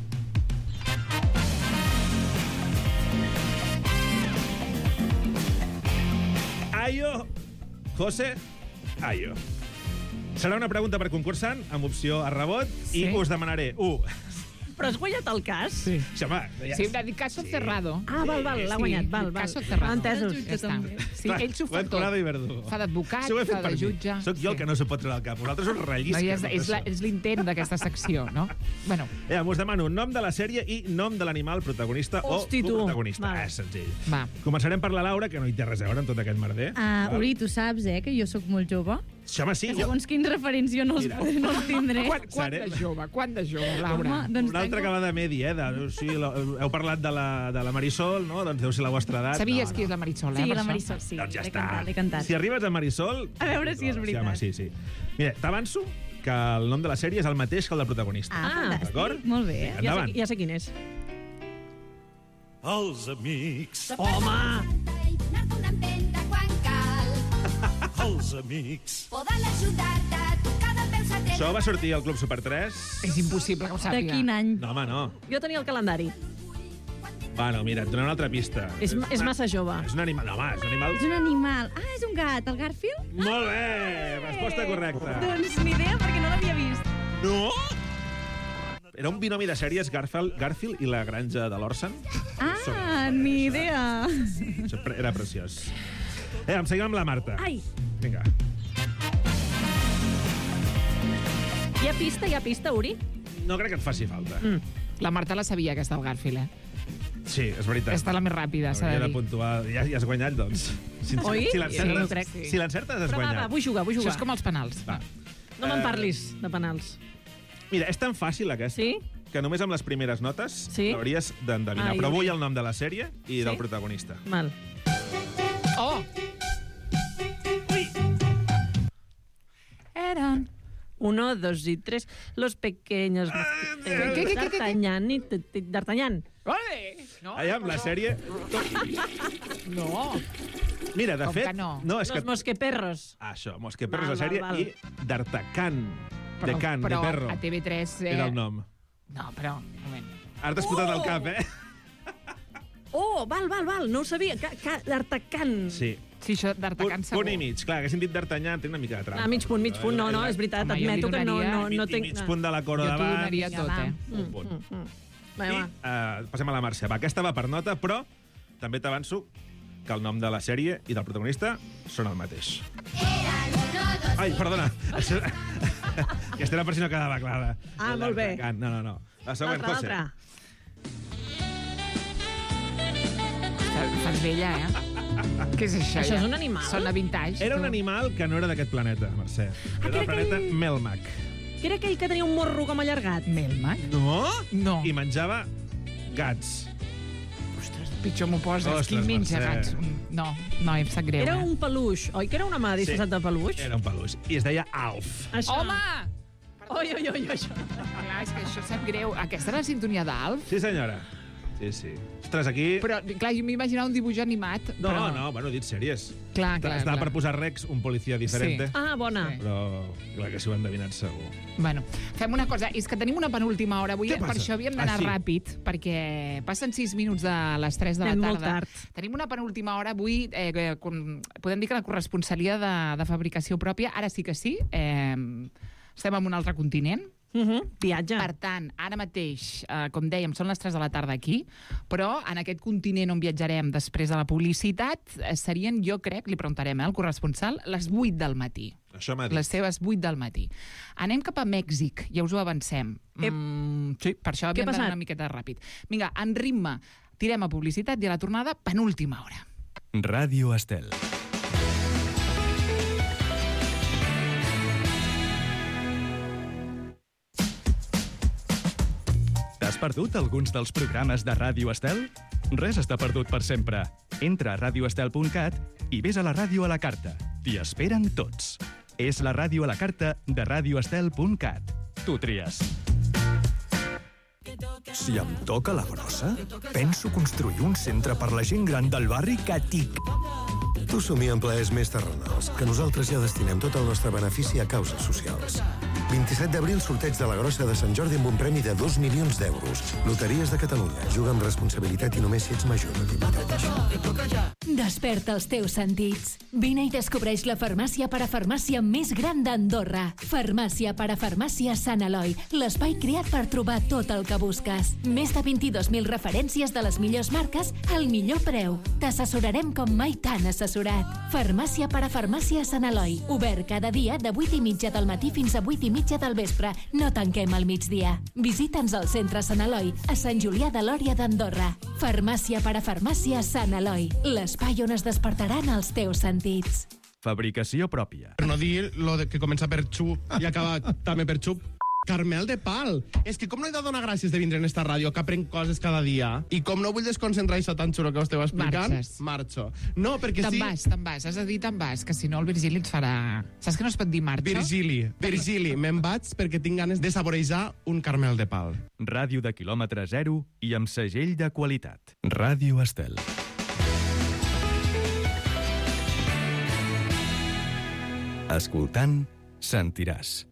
Ayo, José, Ayo. Serà una pregunta per concursant, amb opció a rebot, i us demanaré, 1... Però has guanyat el cas? Sí. Sí, home, ja... Sí, va dir caso cerrado. Ah, val, l'ha guanyat, val. Caso cerrado. Entesos. Ja està. Sí, Clar, ell s'ho fa Juan tot. Colado i Verdú. Fa d'advocat, Això ho he fet fa de per mi. jutge. Soc jo el que no s'ho pot treure al cap. Vosaltres us No, rellisques. és l'intent d'aquesta secció, no? Bueno, Us demano nom de la sèrie i nom de l'animal protagonista Hosti, o tu. coprotagonista. Va. És senzill. va. Començarem per la Laura, que no hi té res a veure amb tot aquest merder. Val? Uri, tu saps, que jo sóc molt jove. Sí, home, sí. Que segons quins referents jo no els, no els tindré. Quan de jove, Laura? Home, doncs Una altra acaba de medi, sí, heu parlat de la Marisol, no? Doncs deu ser la vostra edat. Sabies qui és la Marisol, Sí, per la això? Marisol, sí. Doncs ja L'he està. cantat, l'he cantat. Si arribes a Marisol... A veure si és veritat. Sí, home, sí. Mira, t'avanço que el nom de la sèrie és el mateix que el del protagonista. fantàstic. D'acord? Molt bé. Vinga, endavant. Ja sé quin és. Els amics. Home! Els amics. Poden ajudar-te a tocar de peus a terra. Això va sortir al Club Super 3. És impossible que ho De sàpiga. quin any? No, home, no. Jo tenia el calendari. Bueno, mira, et donem una altra pista. És massa jove. És un animal. No, home, és un animal... És un animal. Ah, és un gat, el Garfield? Molt bé! Resposta correcta. Doncs ni idea, perquè no l'havia vist. No? Era un binomi de sèries, Garfield i la granja de l'Orson. Ah, ni idea. Era preciós. Em seguim amb la Marta. Ai! Vinga. Hi ha pista, Uri? No crec que et faci falta. La Marta la sabia, aquesta del Garfield, Sí, és veritat. Aquesta és la més ràpida, s'ha de Hauria dir. de puntuar. Ja has guanyat, doncs. Oi? Si l'encertes, Sí, ho crec. si l'encertes has Però guanyat. va, vull jugar. Això és com els penals. Va. No me'n parlis, de penals. Mira, és tan fàcil, aquesta, que només amb les primeres notes l'hauries d'endevinar. Ai, Però vull ui. el nom de la sèrie i del protagonista. Mal. Oh! Eren... 1, 2 y 3, los pequeños... ¿Qué? D'Artagnan i... D'Artagnan. No, Allà amb la sèrie... No. Mira, de Com fet... que no? És Los mosqueperros. Això, Mosqueperros, Val, la sèrie, val. i d'Artacan, de can, de però perro. a TV3... Era el nom. No, però... Un moment. Ara t'has fotat el cap, Oh, val, no ho sabia. D'Artacan. Sí. Sí, això d'Artacan segur. Punt i mig. Clar, haguéssim dit d'Artagnan, té una mica de trampa. Mig punt. No, és veritat. Home, jo li Admeto que no tinc... Mig punt de la coro Jo t'ho davant. donaria tot, Un punt. Va. Passem a la Mercè. Va, aquesta va per nota, però també t'avanço que el nom de la sèrie i del protagonista són el mateix. Ai, perdona. Aquesta era per si no quedava clara. Molt bé. No. La següent, José. Fas vella, Què és això? Això és un animal? Sona vintage. Era un animal que no era d'aquest planeta, Mercè. Era del planeta Melmac. Que era aquell que tenia un morro com allargat. Melmac? No? No. I menjava gats. Ostres, pitjor m'ho poses. Qui Ostres, menja Mercè. gats? No, em sap greu. Era un peluix, oi? Que era un home disfressat de peluix? Era un peluix. I es deia Alf. Això. Home! Oi. Clar, és que això sap greu. Aquesta era la sintonia d'Alf? Sí, senyora. Sí. Ostres, aquí... Però, clar, jo m'imaginava un dibuix animat. No, bueno, he dit sèries. Clar. Estava per posar Rex, un policia diferente. Sí. Ah, bona. Però, clar, que si ho han endevinat segur. Bueno, fem una cosa. És que tenim una penúltima hora avui. Què passa? Per això havíem d'anar ràpid, perquè passen 6 minuts de les 3 de la Anem tarda. molt tard. Tenim una penúltima hora avui. Podem dir que la corresponsalia de fabricació pròpia, ara sí que sí. Estem en un altre continent. Viatge. Per tant, ara mateix, com dèiem, són les 3 de la tarda aquí, però en aquest continent on viatjarem després de la publicitat serien, jo crec, li preguntarem al corresponsal, les 8 del matí. Això m'ha dit. Les seves 8 del matí. Anem cap a Mèxic, ja us ho avancem. Sí, per això havíem d'anar una miqueta ràpid. Vinga, en ritme, tirem a publicitat i a la tornada, penúltima hora. Ràdio Estel. T'has perdut alguns dels programes de Ràdio Estel? Res està perdut per sempre. Entra a radioestel.cat i vés a la ràdio a la carta. T'hi esperen tots. És la ràdio a la carta de radioestel.cat. Tu tries. Si em toca la grossa, penso construir un centre per la gent gran del barri que tic. Tu somia en plaers més terrenals, que nosaltres ja destinem tot el nostre benefici a causes socials. 27 d'abril, sorteig de la grossa de Sant Jordi amb un premi de 2 milions d'euros. Loteries de Catalunya. Juga amb responsabilitat i només si ets major de 18 anys. Desperta els teus sentits. Vine i descobreix la farmàcia parafarmàcia més gran d'Andorra. Farmàcia parafarmàcia Sant Eloi. L'espai creat per trobar tot el que busques. Més de 22.000 referències de les millors marques al millor preu. T'assessorarem com mai t'han assessorat. Farmàcia parafarmàcia Sant Eloi. Obert cada dia de 8:30 del matí fins a 8:30 del vespre. No tanquem al migdia. Visita'ns al centre Sant Eloi, a Sant Julià de Lòria d'Andorra. Farmàcia parafarmàcia Sant Eloi. L'espai on es despertaran els teus sentits. Fabricació pròpia. Per no dir lo de que comença per xup i acaba també per xup. Carmel de Pal. És que com no he de donar gràcies de vindre en esta ràdio, que aprenc coses cada dia, i com no vull desconcentrar això tan xulo que ho esteu explicant, marxo. No, perquè sí... Te'n vas, has de dir te'n vas, que si no el Virgili ens farà... Saps que no es pot dir marxo? Virgili, me'n vaig perquè tinc ganes de saborejar un Carmel de Pal. Ràdio de quilòmetre zero i amb segell de qualitat. Ràdio Estel. Escoltant, sentiràs.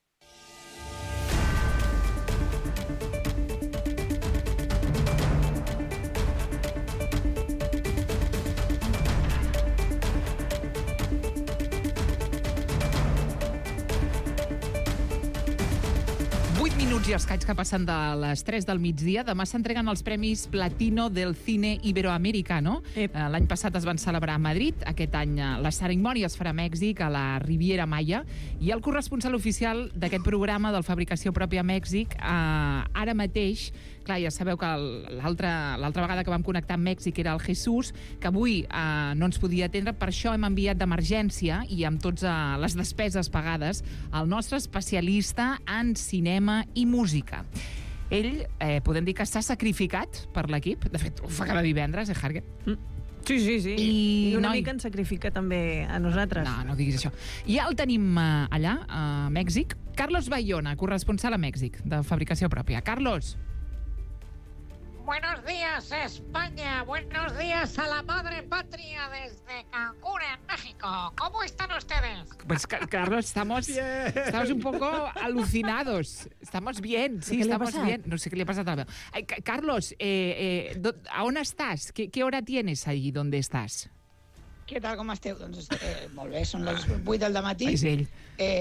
minuts i escaig que passen de les 3 del migdia. Demà s'entreguen els Premis Platino del Cine Iberoamericano. L'any passat es van celebrar a Madrid. Aquest any la cerimònia es farà a Mèxic, a la Riviera Maya. I el corresponsal oficial d'aquest programa del Fabricació Pròpia a Mèxic, ara mateix, clar, ja sabeu que l'altra vegada que vam connectar amb Mèxic era el Jesús, que avui no ens podia atendre, per això hem enviat d'emergència i amb totes les despeses pagades el nostre especialista en cinema i música. Ell, podem dir que s'ha sacrificat per l'equip. De fet, ho fa cada divendres, Harge? Sí. I una mica ens sacrifica també a nosaltres. No diguis això. Ja el tenim allà, a Mèxic. Carlos Bayona, corresponsal a Mèxic, de Fabricació Pròpia. Carlos. Buenos días, España. Buenos días a la madre patria desde Cancún, en México. ¿Cómo están ustedes? Pues, Carlos, estamos un poco alucinados. Estamos bien, sí, estamos bien. No sé qué le pasa a la veu. Carlos, ¿a on estàs? ¿Qué hora tienes allí donde estàs? Què tal, com esteu? Doncs molt bé, són les 8 del dematí. És ell.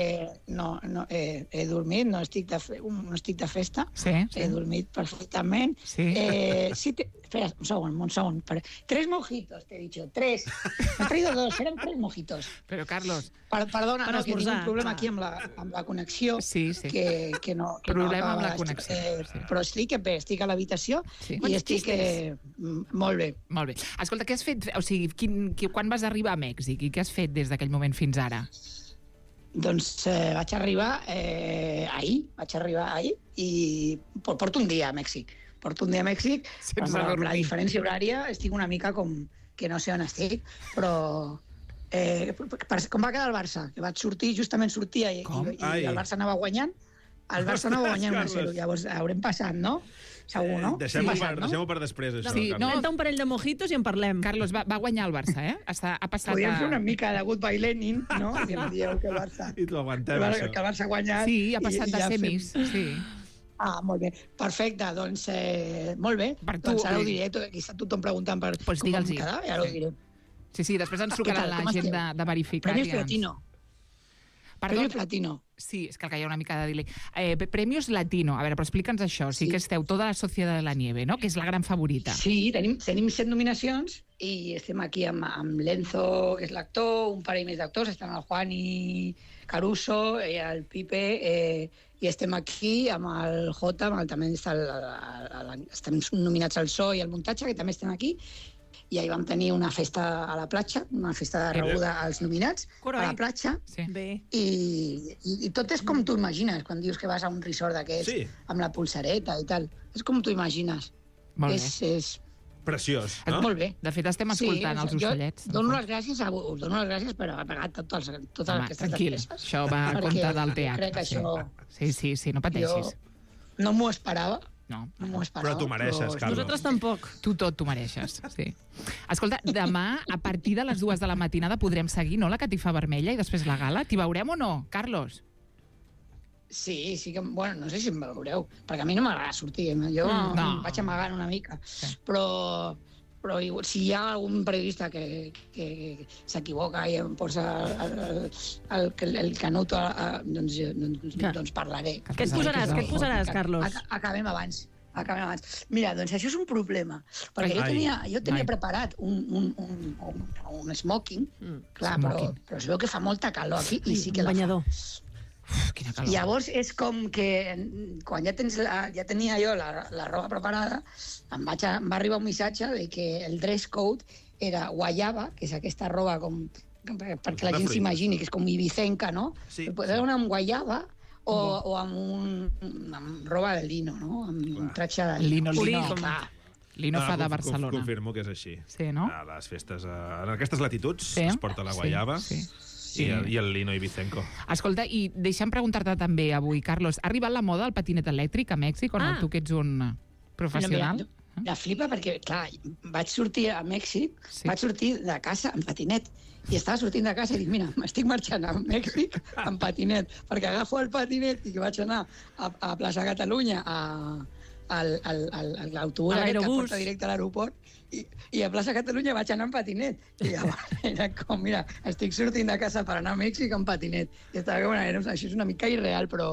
He dormit, no estic de festa. Sí. He dormit perfectament. Sí. Espera, un segon. 3 mojitos, te he dicho. 3. Me he traído 2, eran 3 mojitos. Pero, Carlos... Perdona, no, que tinc un problema aquí amb la connexió. Sí. Que no problema amb la connexió. Però estic bé, estic a l'habitació i estic molt bé. Molt bé. Escolta, què has fet? O sigui, quan vas arribar a Mèxic i què has fet des d'aquell moment fins ara? Doncs vaig arribar ahir i porto un dia a Mèxic. Amb la diferència horària estic una mica com que no sé on estic, però com va quedar el Barça? Que vaig sortir, justament sortia i el Barça anava guanyant. El Barça anava guanyant 1-0, llavors haurem passat, no? Segur, no? Deixem-ho per després, això. Sí, un parell de mojitos i en parlem. Carlos, va guanyar el Barça, eh? Ha passat podríem fer una mica de Goodbye Lenin, no? I em dieu que el Barça... I t'ho aguantem, això. Que el Barça ha guanyat... Sí, ha passat de semis, sí. Molt bé. Perfecte, doncs molt bé. Doncs ara ho diré, aquí està tothom preguntant per com vam quedar, i ara ho diré. Sí, després ens trucarà la gent de verificar. Premios Platino. Premios Platino. Sí, és que hi ha una mica de delay. Premios Latino. A veure, però explica'ns això. Sí que esteu tota la Sociedad de la Nieve, no? Que és la gran favorita. Sí, tenim 7 nominacions i estem aquí amb Lenzo, que és l'actor, un parell més d'actors, estan el Juan i Caruso, el Pipe, i estem aquí amb el Jota, també estem nominats al so i al muntatge, que també estem aquí, i ahir vam tenir una festa a la platja, una festa de rebuda als nominats, a la platja, i tot és com tu imagines, quan dius que vas a un resort d'aquests, amb la pulsareta i tal. És com tu imagines. Molt bé. És preciós, no? Molt bé. De fet, estem escoltant els ocellets. Jo dono les gràcies per haver pagat totes aquestes despeses. Això va a compte del teatre. Crec que això... Sí, no pateixis. Jo no m'ho esperava. No m'ho esperava. Però t'ho mereixes, Carlos. Nosaltres tampoc. Tu tot t'ho mereixes, sí. Escolta, demà, a partir de les 2 de la matinada, podrem seguir, no?, la Catifa Vermella i després la gala. T'hi veurem o no, Carlos? Sí que... Bueno, no sé si em veureu, perquè a mi no m'agrada sortir. Jo em vaig amagant una mica. Però si hi ha algun periodista que s'equivoca i em posa el canut, doncs parlaré. Què et posaràs, Carlos? Acabem abans. Mira, doncs això és un problema, perquè jo tenia preparat un smoking, clar, però es veu que fa molta calor aquí i sí que la fa. Llavors és com que quan ja tenia jo la roba preparada, em va arribar un missatge de que el dress code era guayaba, que és aquesta roba com perquè la gent s'imagini que és com ibicenca, no? Podria anar amb guayaba o amb roba de lino, no? Amb tratge de lino. Lino fa de Barcelona. Confirmo que és així. Sí, no? A les festes, en aquestes latituds, es porta la guayaba. I el lino ibicenco. Escolta, i deixa'm preguntar-te també avui, Carlos, ha arribat la moda del patinet elèctric a Mèxic o no? Tu que ets un professional? La flipa perquè, clar, vaig sortir a Mèxic, vaig sortir de casa amb patinet. I estava sortint de casa i dic, mira, m'estic marxant a Mèxic amb patinet, perquè agafo el patinet i vaig anar a Plaça Catalunya a l'autobús aquest que porta directe a l'aeroport i a Plaça Catalunya vaig anar amb patinet. I llavors era com, mira, estic sortint de casa per anar a Mèxic amb patinet. I estava com, això és una mica irreal, però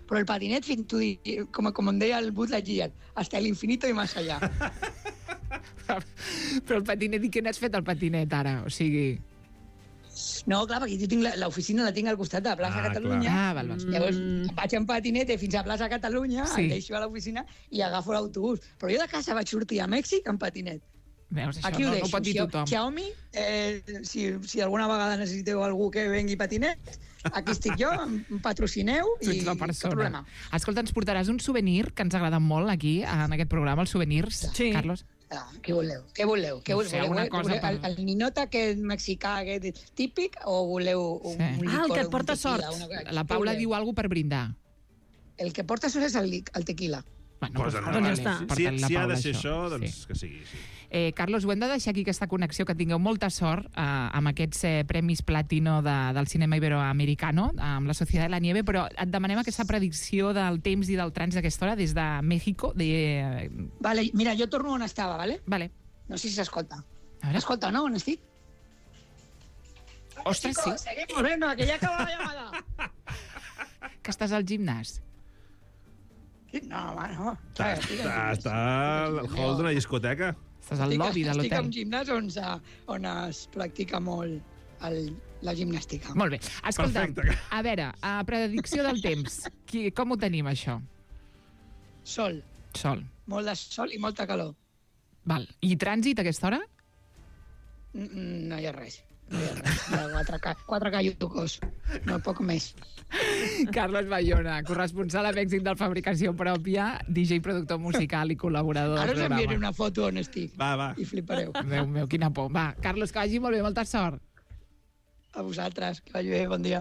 Però el patinet, com em deia el Buzz Lightyear, hasta el infinito i más allá. Però el patinet, i què n'has fet al patinet ara? O sigui... No, clar, perquè jo tinc l'oficina la tinc al costat de la plaça Catalunya. Val. Llavors vaig en patinet fins a plaça Catalunya, Sí. el deixo a l'oficina i agafo l'autobús. Però jo de casa vaig sortir a Mèxic en patinet. Veus, això Aquí ho no deixo. ho pot dir tothom. Xiaomi, si alguna vegada necessiteu algú que vengui patinet, aquí estic jo, em patrocineu Tu i ets la cap persona. problema. Escolta, ens portaràs un souvenir que ens agraden molt aquí, en aquest programa, els souvenirs, Carlos? Què voleu? Què voleu? No sé, alguna cosa per- El ninota aquest mexicà aquest típic o voleu un licor? el que et un porta tequila, sort. La Paula diu alguna cosa per brindar. El que porta sort és el tequila. Bueno, Pues doncs endavant. ja està. Si Porta-li la ha Paula de ser això. això, doncs Sí. que sigui. Sí. Carlos, ho hem de deixar aquí, aquesta connexió, que tingueu molta sort amb aquests premis Platino del cinema iberoamericano, amb la Societat de la Nieve, però et demanem aquesta predicció del temps i del trànsit d'aquesta hora des de México. Vale, mira, jo torno on estava, vale? Vale. No sé si s'escolta. Escolta, no? On estic? Ostres, sí. Seguimos, venga, que ya acaba la llamada. Que estàs al gimnàs. No, home, no. Està al hall d'una discoteca. Estàs al lobby de Estic en l'hotel. un gimnàs on es practica molt la gimnàstica. Molt bé. Escolta, a veure, predicció del temps. Com ho tenim, això? Sol. Sol. Molt de sol i molta calor. Val. I trànsit a aquesta hora? No hi ha res. No hi ha res. Quatre cayucos. No, poc més. Carlos Bayona, corresponsal a Mèxic del Fabricació Pròpia, DJ, productor musical i col·laborador Ara del us enviaré programa. una foto on estic. Va. I flipareu. Déu meu, quina por. Va, Carlos, que vagi molt bé, molta sort. A vosaltres, que vagi bé, bon dia.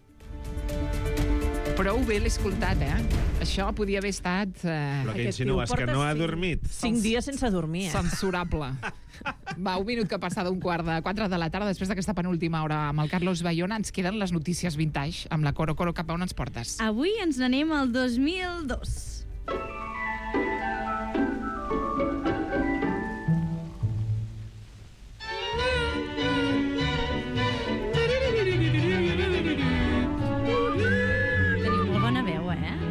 Prou bé l'he escoltat, Això podia haver estat... Però què insinues, que no ha dormit? 5 dies sense dormir, Censurable. Va, un minut que passa d'un quart de 4 de la tarda, després d'aquesta penúltima hora amb el Carlos Bayona, ens queden les notícies vintage amb la Coro. Coro, cap a on ens portes? Avui ens n'anem al 2002. Teniu molt bona veu,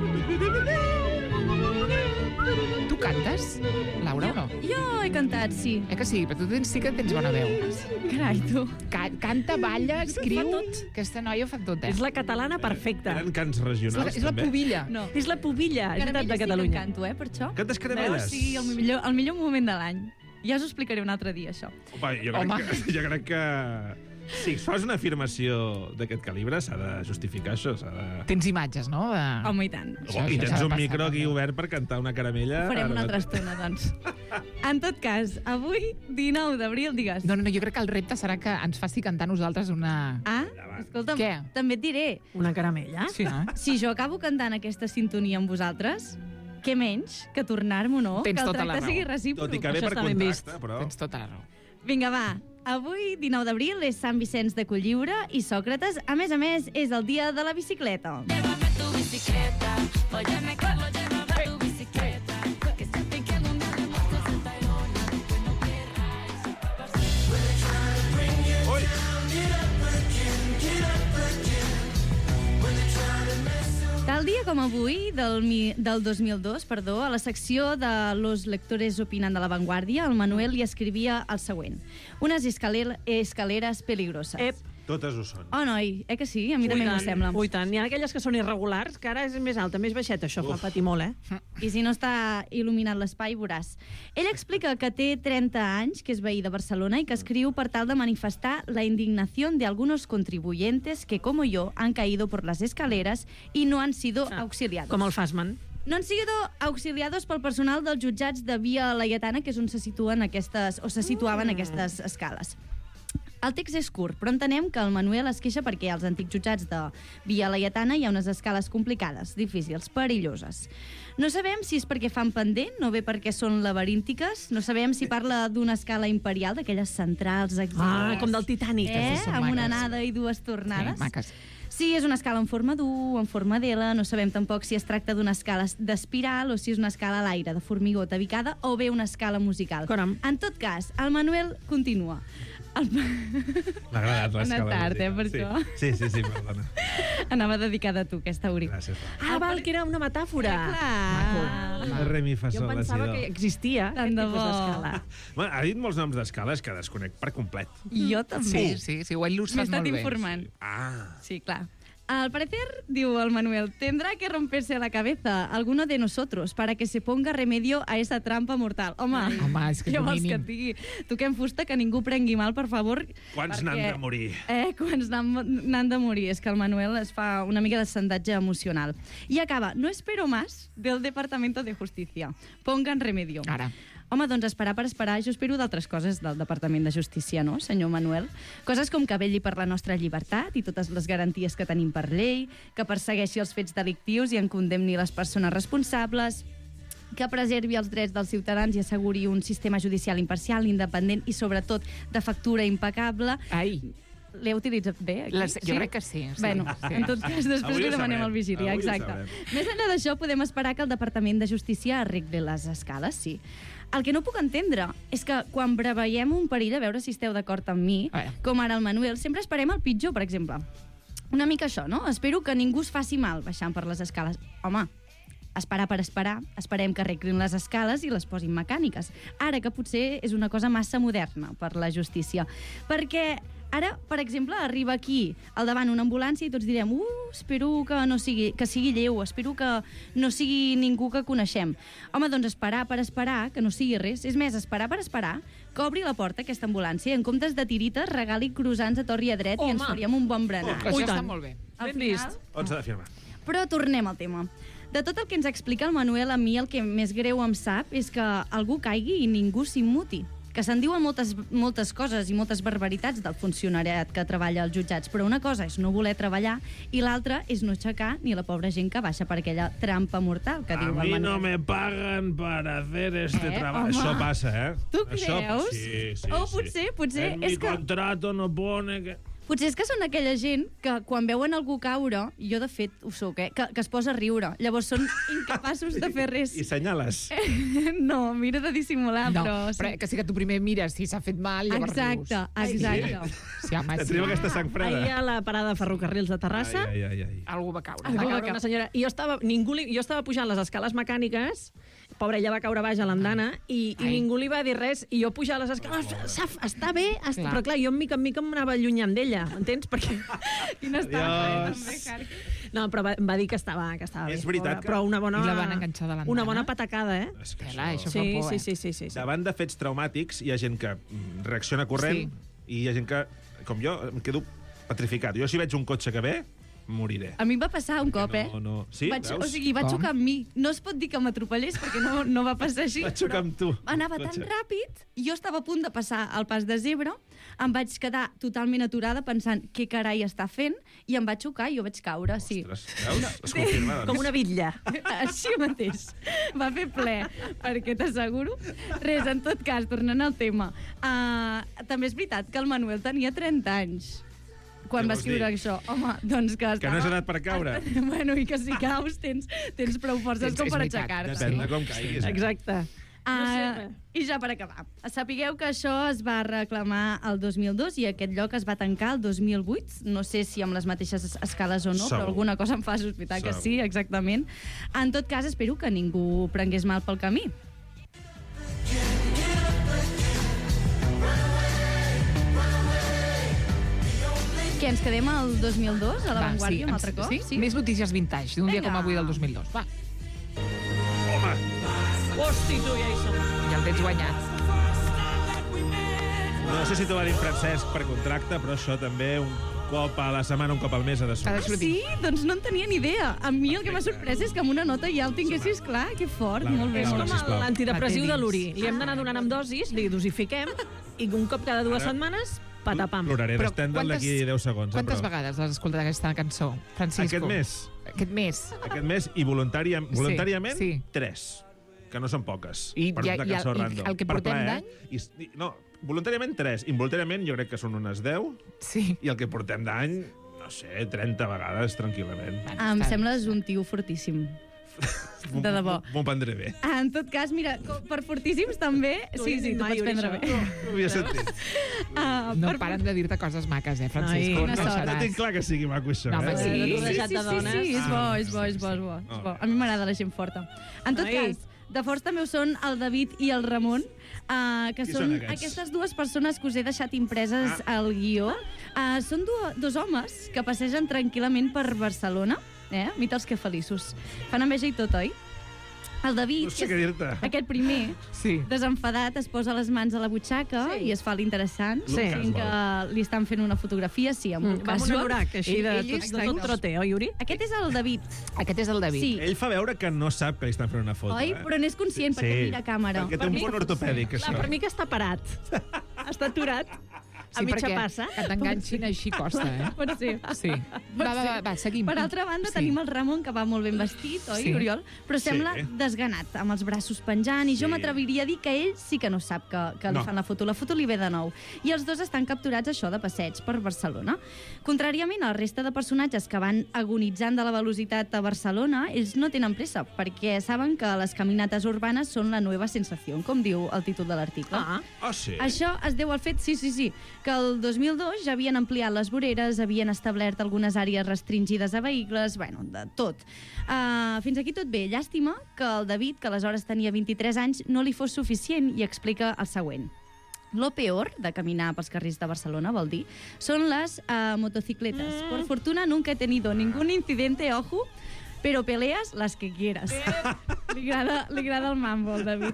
Tu cantes, Laura, o no? Jo he cantat, sí. Que sí? Però tu sí que tens bona veu. Carai, tu. Canta, balla, escriu... Aquesta noia ho fa tot, És la catalana perfecta. Eren cants regionals, És la també? pubilla. No. És la pubilla, és veritat, de Catalunya. Sí que canto, per això. Cantes caramelles? Sí, el millor moment de l'any. Ja us ho explicaré un altre dia, això. Opa, jo crec que si fas una afirmació d'aquest calibre s'ha de justificar això. Tens imatges, no? Home, i tant. I tens un micro aquí obert per cantar una caramella. Ho farem una altra estona, doncs. En tot cas, avui, 19 d'abril, digues. No, jo crec que el repte serà que ens faci cantar a nosaltres una... Escolta'm, Què? també et diré. Una caramella? Sí, no? Si jo acabo cantant aquesta sintonia amb vosaltres, què menys que tornar-me o no, Tens que el tota la tracte raó. sigui recíproc. Tot i que ve Això per està ben vist. contracte, però... Tens tota la raó. Vinga, va. Avui, 19 d'abril, és Sant Vicenç de Cotlliure i Sòcrates. A més, és el dia de la bicicleta. Llévame tu bicicleta, óyeme Carlos, llévame tu bicicleta, que siempre que algún día demos cosas Tayrona, después no Tal dia com avui, del 2002, a la secció de Los lectores opinen de La Vanguardia, el Manuel li escrivia el següent. Unes escaleres peligroses. Totes ho són. Oh, noi, que sí? A mi també m'ho sembla. Ui, tant. N'hi ha aquelles que són irregulars, que ara és més alta, més baixeta. Això fa patir molt, I si no està il·luminat l'espai, veuràs. Ell explica que té 30 anys, que és veí de Barcelona, i que escriu per tal de manifestar la indignación de algunos contribuyentes que, como yo, han caído por las escaleras y no han sido auxiliados. Com el Fassman. No han sido auxiliados pel personal dels jutjats de Via Laietana, que és on se situen se situaven aquestes escales. El text és curt, però entenem que el Manuel es queixa perquè als antics jutjats de Via Laietana hi ha unes escales complicades, difícils, perilloses. No sabem si és perquè fan pendent o bé perquè són laberíntiques. No sabem si parla d'una escala imperial, d'aquelles centrals exigues. Com del Titanic. Amb una anada i dues tornades. Sí, maques. Sí, és una escala en forma d'U, en forma d'L. No sabem tampoc si es tracta d'una escala d'espiral o si és una escala a l'aire, de formigó tabicada, o bé una escala musical. Caram. En tot cas, el Manuel continua. M'ha agradat l'escala. Bona tard, per això. Sí, perdona. Anava dedicada a tu, aquesta, Uri. Gràcies. Val, que era una metàfora. Clar. Re, mi, fa, Jo sol, la, si, pensava do. que existia Tant aquest de tipus bo. d'escala. Bueno, ha dit molts noms d'escales que desconec per complet. Jo també. Sí, ho he M'he il·lustrat estat molt bé. informant. Ah. Sí, clar. Al parecer, diu el Manuel, tendrá que romperse la cabeza alguno de nosotros para que se ponga remedio a esa trampa mortal. Home, és que què vols mínim. que et digui? Toquem fusta, que ningú prengui mal, per favor. Quants n'han de morir? Quants n'han de morir? És que el Manuel es fa una mica de sandatge emocional. I acaba, no espero más del Departamento de Justicia. Pongan remedio. Ara. Home, doncs esperar per esperar, jo espero d'altres coses del Departament de Justícia, no, senyor Manuel? Coses com que vetlli per la nostra llibertat i totes les garanties que tenim per llei, que persegueixi els fets delictius i en condemni les persones responsables, que preservi els drets dels ciutadans i asseguri un sistema judicial imparcial, independent i, sobretot, de factura impecable. Ai. L'he utilitzat bé, aquí? Jo crec que sí. Bueno, sí. en tot cas, després Avui li ho demanem sabrem. al vigili. Avui ho Exacte. sabrem. Més enllà d'això, podem esperar que el Departament de Justícia arregli les escales, sí. El que no puc entendre és que quan preveiem un perill, a veure si esteu d'acord amb mi, com ara el Manuel, sempre esperem el pitjor, per exemple. Una mica això, no? Espero que ningú es faci mal baixant per les escales. Home, esperar per esperar, esperem que arreglin les escales i les posin mecàniques. Ara que potser és una cosa massa moderna per la justícia. Perquè ara, per exemple, arriba aquí al davant una ambulància i tots direm espero que sigui lleu, espero que no sigui ningú que coneixem. Home, doncs esperar per esperar, que no sigui res. És més, esperar per esperar, que obri la porta aquesta ambulància i en comptes de tirites regali croissants a tor i a dret i ens faríem un bon berenar. Això està molt bé. Al final... On s'ha d'afirmar? Però tornem al tema. De tot el que ens explica el Manuel, a mi el que més greu em sap és que algú caigui i ningú s'immuti. Que se'n diuen moltes coses i moltes barbaritats del funcionariat que treballa als jutjats, però una cosa és no voler treballar i l'altra és no aixecar ni la pobra gent que baixa per aquella trampa mortal que diu el Manuel. A mi no me pagan para hacer este trabajo. Home. Això passa, Tu Això, creus? sí. O potser En és mi que... contrato no pone que... Potser és que són aquella gent que quan veuen algú caure, jo de fet ho soc, que es posa a riure. Llavors són incapaços de fer res. I senyales. No, mira de dissimular, No, però... però que sí que tu primer mires si s'ha fet mal, llavors rius. Exacte. Sí, home, Et sí. triu aquesta sang freda. Ahir a la parada de ferrocarrils de Terrassa Ai. Algú va caure. va caure una senyora. I jo estava pujant les escales mecàniques, pobra, ella va caure baix a l'andana i ningú li va dir res, i jo pujar les escales, està bé, Clar. però clar, jo mica en mica m'anava allunyant d'ella, entens? Perquè... Quina No, però va dir que estava bé. És veritat que- Però una bona... I la van enganxar de l'andana? Una bona patacada, eh? És que Clar, això fa Sí, por, eh? sí. Davant de fets traumàtics hi ha gent que reacciona corrent i hi ha gent que, com jo, em quedo petrificat. Jo si veig un cotxe que ve, moriré. A mi em va passar un cop, No. Sí, va veus? xocar amb mi. No es pot dir que m'atropellés, perquè no va passar així. Va xocar amb tu. Anava tan Cotxe. ràpid, jo estava a punt de passar el pas de zebra, em vaig quedar totalment aturada pensant què carai està fent, i em va xocar i jo vaig caure, sí. Veus? Es confirma, doncs. Com una bitlla. Així mateix. Va fer ple, perquè t'asseguro. Res, en tot cas, tornant al tema. També és veritat que el Manuel tenia 30 anys quan Què va vols escriure dir? això. Home, doncs que Que no és edat per caure. Bueno, i que si caus tens prou forces com per aixecar-te. Depèn de com caiguis. Exacte. I ja per acabar, sapigueu que això es va reclamar el 2002 i aquest lloc es va tancar el 2008. No sé si amb les mateixes escales o no, Segur. però alguna cosa em fa sospitar que Segur. sí, exactament. En tot cas, espero que ningú prengués mal pel camí. Què, ens quedem al 2002, a l'avantguàrdia, un altre cop? Sí? Més notícies vintage, d'un dia Vinga. com avui del 2002. Va, Hosti, tu, ja hi som. ja el tens guanyat. No sé si t'ho va dir en Francesc per contracte, però això també un cop a la setmana, un cop al mes ha de sonar. Sí, doncs no en tenia ni idea. A mi el que m'ha sorprès és que amb una nota ja el tinguessis clar. Que fort, Laura, molt bé. És Laura, com sisplau. l'antidepressiu de l'Uri. Li hem d'anar donant amb dosis, li dosifiquem, i un cop cada 2 setmanes, patapam. Ploraré Però d'estendre'l d'aquí 10 segons. Quantes però vegades has escoltat aquesta cançó, Francisco? Aquest mes? Aquest mes. Aquest mes i voluntàriament sí. 3, que no són poques. I per una cançó random. el que Per portem plaer. d'any? No, voluntàriament 3. Involuntàriament jo crec que són unes 10. Sí. I el que portem d'any, no sé, 30 vegades tranquil·lament. Em sembles un tio fortíssim. De debò. M'ho prendré bé. En tot cas, mira, per fortíssims també... Sí, t'ho pots prendre bé. No havia sentit. No paren de dir-te coses maques, Francisco? No tinc clar que sigui maco, això. No, home, sí, és bo. A mi m'agrada la gent forta. En tot cas, de forts també ho són el David i el Ramon, que són aquestes dues persones que us he deixat impreses al guió. Són dos homes que passegen tranquil·lament per Barcelona. Mira els que feliços. Fan enveja i tot, oi? El David, no sé què dir-te. Aquest primer, desenfadat, es posa les mans a la butxaca i es fa l'interessant, fent que li estan fent una fotografia, amb un va amb un anorac, així de tot troter, oi, Uri? Aquest és el David. Aquest és el David. Sí. Ell fa veure que no sap que li estan fent una foto. Oi? Però n'és conscient perquè mira a càmera. Perquè té un punt ortopèdic, això. Per mi que està parat. Està aturat. Sí, perquè que t'enganxin així costa, Pot ser. Sí. Va, seguim. Per altra banda, tenim el Ramon, que va molt ben vestit, oi, Oriol? Però sembla desganat, amb els braços penjant, i jo m'atreviria a dir que ell sí que no sap que li fan la foto. La foto li ve de nou. I els dos estan capturats, això, de passeig per Barcelona. Contràriament a la resta de personatges que van agonitzant de la velocitat a Barcelona, ells no tenen pressa, perquè saben que les caminates urbanes són la nueva sensació, com diu el títol de l'article. Sí? Això es deu al fet, sí, que el 2002 ja havien ampliat les voreres, havien establert algunes àrees restringides a vehicles, de tot. Fins aquí tot bé. Llàstima que el David, que aleshores tenia 23 anys, no li fos suficient, i explica el següent. Lo peor de caminar pels carrers de Barcelona, vol dir, son las motocicletas. Por fortuna nunca he tenido ningún incidente, ojo, pero peleas las que quieras. Li agrada el mambo, el David.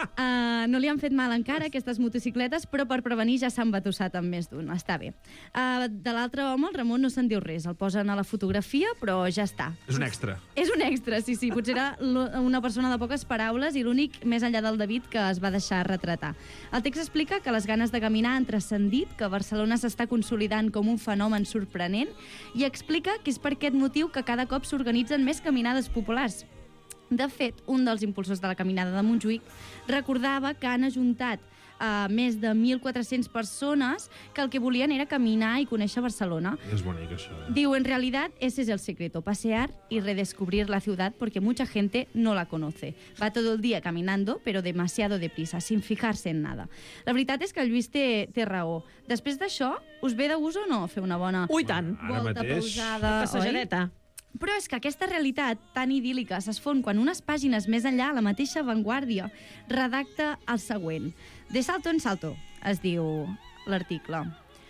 No li han fet mal encara, aquestes motocicletes, però per prevenir ja s'han batussat amb més d'un. Està bé. De l'altre home, el Ramon, no se'n diu res. El posen a la fotografia, però ja està. És un extra. És un extra, sí. Potser era una persona de poques paraules i l'únic, més enllà del David, que es va deixar retratar. El text explica que les ganes de caminar han transcendit, que Barcelona s'està consolidant com un fenomen sorprenent, i explica que és per aquest motiu que cada cop s'organitzen més caminades populars. De fet, un dels impulsors de la caminada de Montjuïc recordava que han ajuntat més de 1.400 persones que el que volien era caminar i conèixer Barcelona. És bonic, això. Diu, en realidad, ese es el secreto, pasear y redescubrir la ciudad porque mucha gente no la conoce. Va todo el día caminando, pero demasiado deprisa, sin fijarse en nada. La veritat és que el Lluís té raó. Després d'això, us ve de gust o no fer una bona volta pausada, passejadeta? Però és que aquesta realitat tan idíl·lica s'esfon quan unes pàgines més enllà la mateixa Vanguardia redacta el següent. De salto en salto, es diu l'article.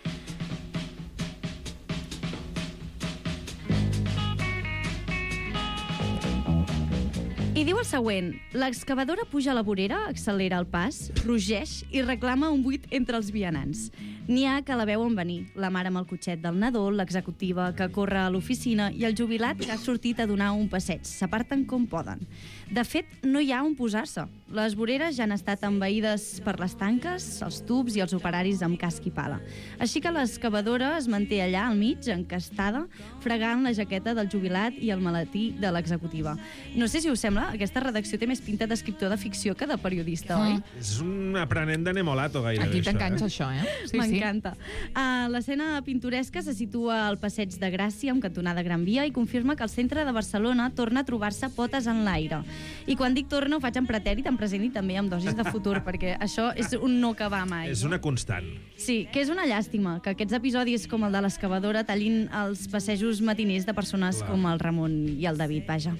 I diu el següent: l'excavadora puja a la vorera, accelera el pas, rugeix i reclama un buit entre els vianants. N'hi ha que la veuen venir, la mare amb el cotxet del nadó, l'executiva que corre a l'oficina i el jubilat que ha sortit a donar un passeig. S'aparten com poden. De fet, no hi ha on posar-se. Les voreres ja han estat envaïdes per les tanques, els tubs i els operaris amb casc i pala. Així que l'excavadora es manté allà al mig, encastada, fregant la jaqueta del jubilat i el maletí de l'executiva. No sé si us sembla, aquesta redacció té més pinta d'escriptor de ficció que de periodista, oi? És un aprenent de Nemolato, gairebé. Aquí t'enganxa això, Sí. M'encanta. L'escena pintoresca se situa al Passeig de Gràcia, amb cantonada Gran Via, i confirma que el centre de Barcelona torna a trobar-se potes en l'aire. I quan dic torna ho faig en pretèrit, en present i també amb dosis de futur, perquè això és un no acabar mai. És una constant. Sí, que és una llàstima que aquests episodis com el de l'excavadora tallin els passejos matiners de persones com el Ramon i el David, vaja.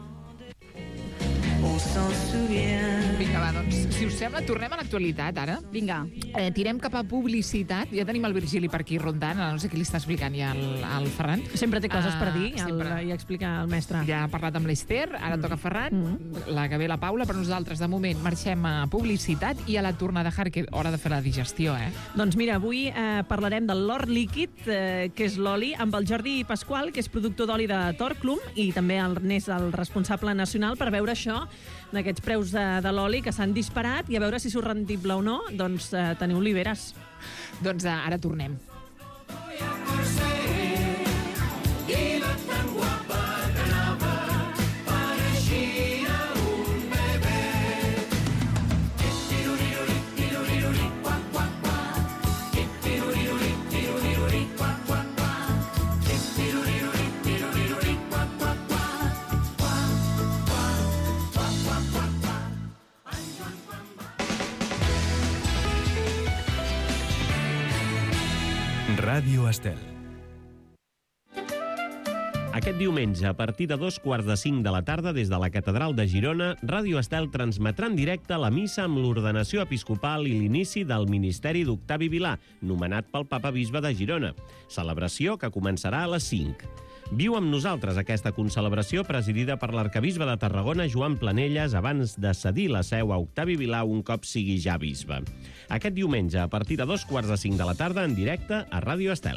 Vinga, va, doncs, si us sembla, tornem a l'actualitat, ara. Vinga. Tirem cap a publicitat. Ja tenim el Virgili per aquí rondant, no sé qui li està explicant ja al Ferran. Sempre té coses per dir i explicar el mestre. Ja ha parlat amb l'Ester, ara toca Ferran, la que ve la Paula, però nosaltres, de moment, marxem a publicitat i a la tornada que hora de fer la digestió, Doncs mira, avui parlarem del l'or líquid, que és l'oli, amb el Jordi Pasqual, que és productor d'oli de Torclum, i també n'és el responsable nacional per veure això, d'aquests preus de l'oli que s'han disparat, i a veure si surt rendible o no, doncs teniu oliveres. Doncs ara tornem. Ràdio Estel. Aquest diumenge, a partir de 4:45 de la tarda, des de la Catedral de Girona, Ràdio Estel transmetrà en directe la missa amb l'ordenació episcopal i l'inici del ministeri d'Octavi Vilà, nomenat pel papa bisbe de Girona. Celebració que començarà a les 5. Viu amb nosaltres aquesta concelebració presidida per l'arcabisbe de Tarragona, Joan Planelles, abans de cedir la seu a Octavi Vilà un cop sigui ja bisbe. Aquest diumenge, a partir de 4:45 de la tarda, en directe a Ràdio Estel.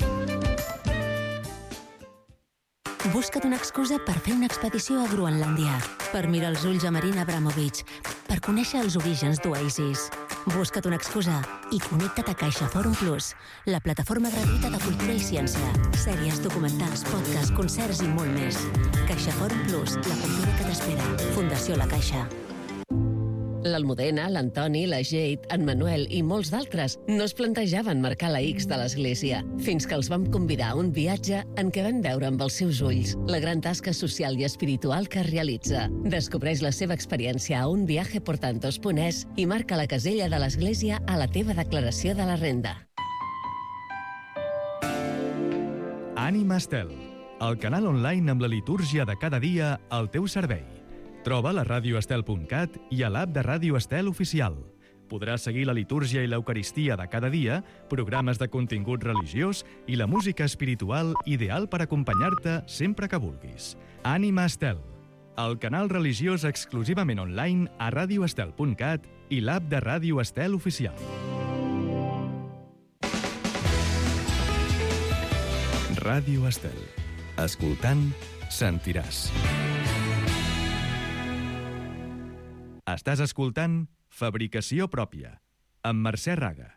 Busca't una excusa per fer una expedició a Groenlàndia, per mirar els ulls a Marina Abramovic, per conèixer els orígens d'Oasis. Busca't una excusa i connecta't a CaixaForum Plus, la plataforma gratuïta de cultura i ciència, sèries, documentals, podcasts, concerts i molt més. CaixaForum Plus, la cultura que t'espera. Fundació La Caixa. L'Almudena, l'Antoni, la Jade, en Manuel i molts d'altres no es plantejaven marcar la X de l'església, fins que els vam convidar a un viatge en què van veure amb els seus ulls la gran tasca social i espiritual que realitza. Descobreix la seva experiència a unviajeportantos.es i marca la casella de l'església a la teva declaració de la renda. Ànima Estel, el canal online amb la litúrgia de cada dia al teu servei. Troba la radioestel.cat i a l'app de Ràdio Estel oficial. Podràs seguir la litúrgia i l'eucaristia de cada dia, programes de contingut religiós i la música espiritual ideal per acompanyar-te sempre que vulguis. Ànima Estel, el canal religiós exclusivament online a radioestel.cat i l'app de Ràdio Estel oficial. Ràdio Estel. Escoltant, sentiràs. Estàs escoltant Fabricació Pròpia, amb Mercè Raga.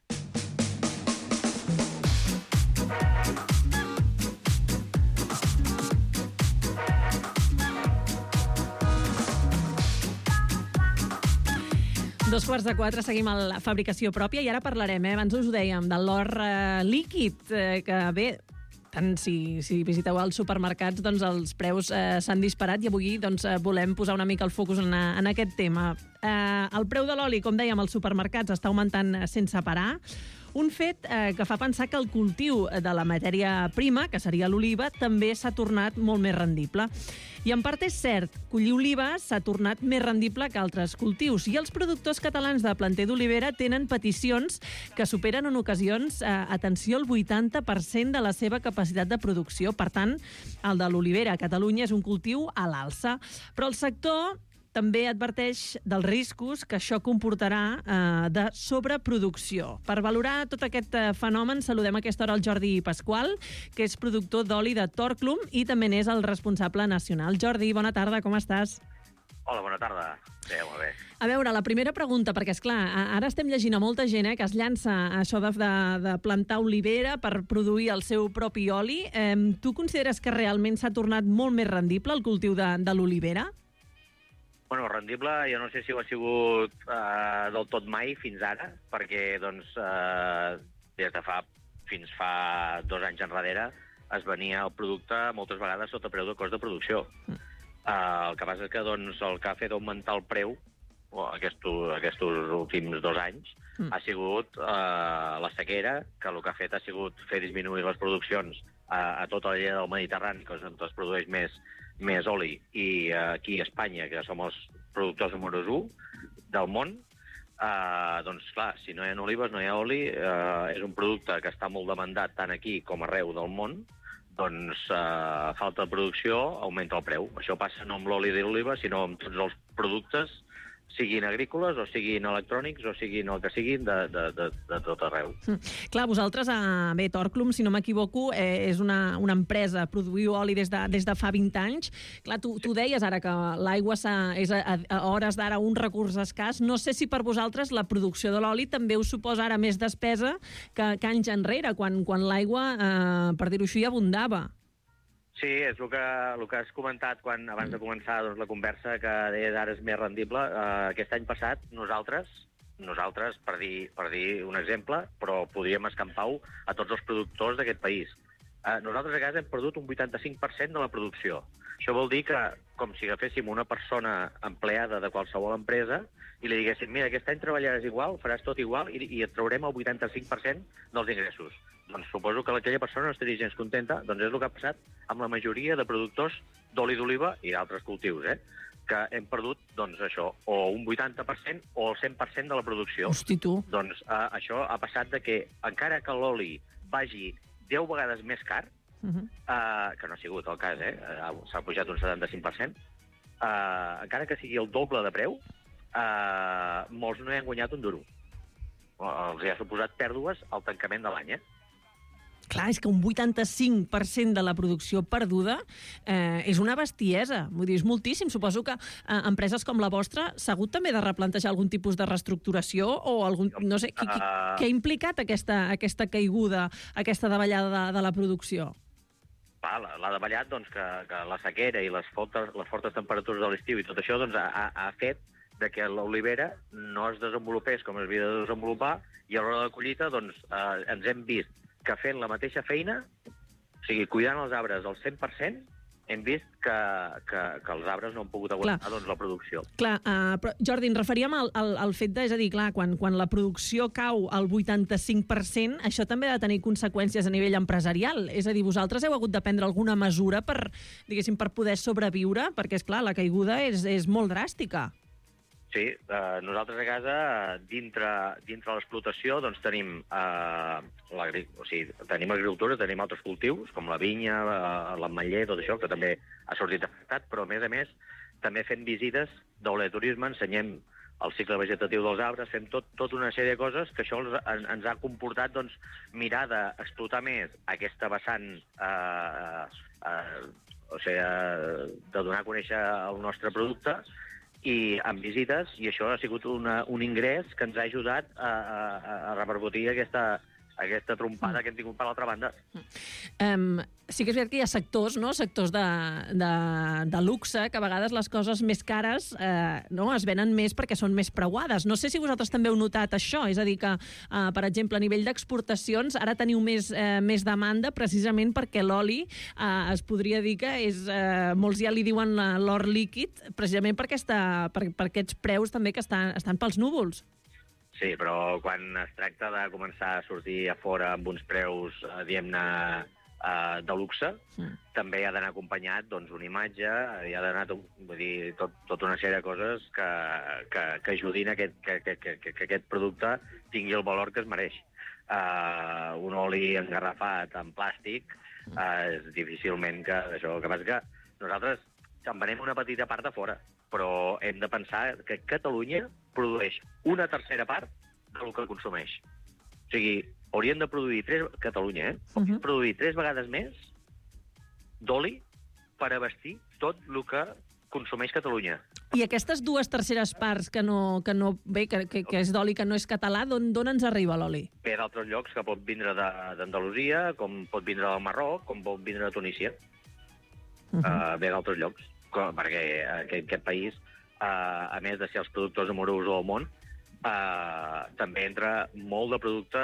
Dos quarts de 4, seguim a la Fabricació Pròpia i ara parlarem, abans us ho dèiem, de l'or líquid, que bé, tant si visiteu els supermercats, doncs els preus s'han disparat i avui doncs, volem posar una mica el focus en aquest tema. El preu de l'oli, com dèiem, als supermercats està augmentant sense parar, un fet que fa pensar que el cultiu de la matèria prima, que seria l'oliva, també s'ha tornat molt més rendible. I en part és cert, collir oliva s'ha tornat més rendible que altres cultius i els productors catalans de planter d'olivera tenen peticions que superen en ocasions, atenció, el 80% de la seva capacitat de producció. Per tant, el de l'olivera a Catalunya és un cultiu a l'alça. Però el sector també adverteix dels riscos que això comportarà de sobreproducció. Per valorar tot aquest fenomen, saludem a aquesta hora el Jordi Pasqual, que és productor d'oli de Torklum i també n'és el responsable nacional. Jordi, bona tarda, com estàs? Hola, bona tarda. Bé, molt bé. A veure, la primera pregunta, perquè, esclar, ara estem llegint a molta gent que es llança a això de plantar olivera per produir el seu propi oli. Tu consideres que realment s'ha tornat molt més rendible el cultiu de l'olivera? Bueno, rendible, jo no sé si ho ha sigut del tot mai fins ara, perquè doncs, des de fins fa 2 anys enrere es venia el producte moltes vegades sota preu de cost de producció. El que passa és que doncs, el que ha fet augmentar el preu aquests últims 2 anys ha sigut la sequera, que el que ha fet ha sigut fer disminuir les produccions a tota la llera del Mediterrani, que és on es produeix més oli, i aquí a Espanya, que som els productors número 1 del món, doncs clar, si no hi ha olives, no hi ha oli, és un producte que està molt demandat tant aquí com arreu del món, doncs falta de producció, augmenta el preu. Això passa no amb l'oli d'oliva, sinó amb tots els productes, siguin agrícoles, o siguin electrònics, o siguin el que siguin, de tot arreu. Clar, vosaltres, bé, Torklum, si no m'equivoco, és una empresa, produïu oli des de fa 20 anys. Clar, tu deies ara que l'aigua és a hores d'ara un recurs escàs. No sé si per vosaltres la producció de l'oli també us suposa ara més despesa que anys enrere, quan l'aigua, per dir-ho així, abundava. Sí, és el que has comentat abans de començar la conversa, que ara és més rendible. Aquest any passat, nosaltres, per dir un exemple, però podríem escampar-ho a tots els productors d'aquest país. Nosaltres a casa hem perdut un 85% de la producció. Això vol dir que, com si agaféssim una persona empleada de qualsevol empresa i li diguéssim, mira, aquest any treballaràs igual, faràs tot igual i et traurem el 85% dels ingressos. doncs suposo que aquella persona no estaria gens contenta, doncs és el que ha passat amb la majoria de productors d'oli d'oliva i d'altres cultius, que hem perdut, doncs, això, o un 80% o el 100% de la producció. Hosti, tu. Doncs això ha passat de que, encara que l'oli vagi 10 vegades més car, que no ha sigut el cas, s'ha pujat un 75%, encara que sigui el doble de preu, molts no hi han guanyat un duro. Els ha suposat pèrdues al tancament de l'any, Clar, és que un 85% de la producció perduda és una bestiesa. Vull dir, és moltíssim. Suposo que empreses com la vostra s'ha hagut també de replantejar algun tipus de reestructuració o algun... No sé, què ha implicat aquesta caiguda, aquesta davallada de la producció? L'ha davallat, doncs, que la sequera i les fortes temperatures de l'estiu i tot això doncs, ha fet de que l'olivera no es desenvolupés com es havia de desenvolupar i a l'hora de collita doncs, ens hem vist que fent la mateixa feina, o sigui, cuidant els arbres al 100%, hem vist que els arbres no han pogut aguantar doncs, la producció. Clar, però Jordi, ens referíem al fet de, és a dir, clar, quan la producció cau al 85%, això també ha de tenir conseqüències a nivell empresarial. És a dir, vosaltres heu hagut de prendre alguna mesura per, diguéssim, per poder sobreviure, perquè, és clar, la caiguda és molt dràstica. Sí, nosaltres a casa, dintre l'explotació, doncs tenim tenim agricultura, tenim altres cultius, com la vinya, l'ametller, tot això, que també ha sortit afectat, però a més, també fent visites d'oleoturisme, ensenyem el cicle vegetatiu dels arbres, fem tota una sèrie de coses que això ens ha comportat doncs, mirar d'explotar més aquesta vessant, o sigui, de donar a conèixer el nostre producte, i amb visites, i això ha sigut un ingrés que ens ha ajudat a repercutir aquesta trompada que hem tingut per l'altra banda. Sí que és veritat que hi ha sectors, no? Sectors de luxe, que a vegades les coses més cares es venen més perquè són més preuades. No sé si vosaltres també heu notat això, és a dir que, per exemple, a nivell d'exportacions, ara teniu més demanda precisament perquè l'oli es podria dir que és... molts ja li diuen l'or líquid, precisament per aquests preus també que estan pels núvols. Sí, però quan es tracta de començar a sortir a fora amb uns preus, diguem-ne, de luxe, també ha d'anar acompanyat doncs, una imatge, hi ha d'anar tota una sèrie de coses que ajudin que aquest producte tingui el valor que es mereix. Un oli engarrafat en plàstic és difícilment que això. El que passa que nosaltres en venem una petita part de fora, però hem de pensar que Catalunya produeix una tercera part del que consumeix. O sigui, hauríem de produir Catalunya, produir 3 vegades més d'oli per abastir tot el que consumeix Catalunya. I aquestes 2/3 parts que és d'oli que no és català, d'on ens arriba l'oli? Ve d'altres llocs, que pot vindre d'Andalusia, com pot vindre del Marroc, com pot vindre de Tunísia. Ve d'altres llocs, perquè aquest país, a més de ser els productors número 1 del món, també entra molt de producte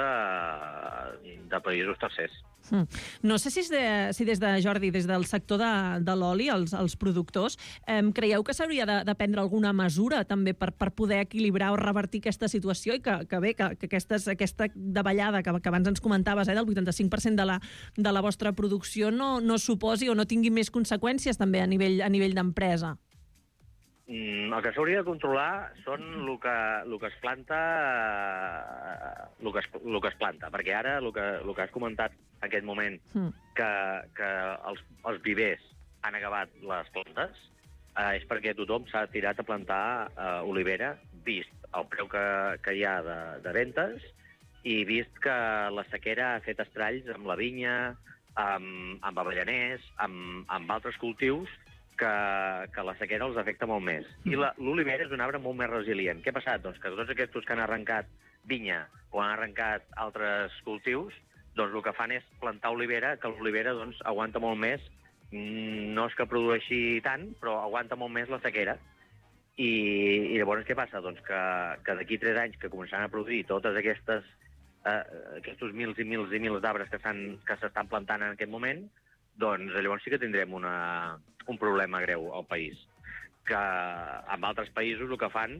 de països tercers. No sé si des de Jordi, des del sector de l'oli, els productors, creieu que s'hauria de prendre alguna mesura també per poder equilibrar o revertir aquesta situació i que aquesta davallada que abans ens comentaves, del 85% de la vostra producció no suposi o no tingui més conseqüències també a nivell d'empresa? El que s'hauria de controlar són el que es planta, perquè ara el que has comentat en aquest moment, que els vivers han acabat les plantes, és perquè tothom s'ha tirat a plantar olivera, vist el preu que hi ha de ventes i vist que la sequera ha fet estralls amb la vinya, amb avellaners, amb altres cultius, que la sequera els afecta molt més. I l'olivera és un arbre molt més resilient. Què ha passat? Doncs que tots aquests que han arrencat vinya o han arrencat altres cultius, doncs el que fan és plantar olivera, que l'olivera doncs, aguanta molt més, no és que produeixi tant, però aguanta molt més la sequera. I llavors què passa? Doncs que d'aquí 3 anys que començaran a produir totes aquests mils i mils i mils d'arbres que s'estan plantant en aquest moment, doncs llavors sí que tindrem un problema greu al país. Que en altres països el que fan,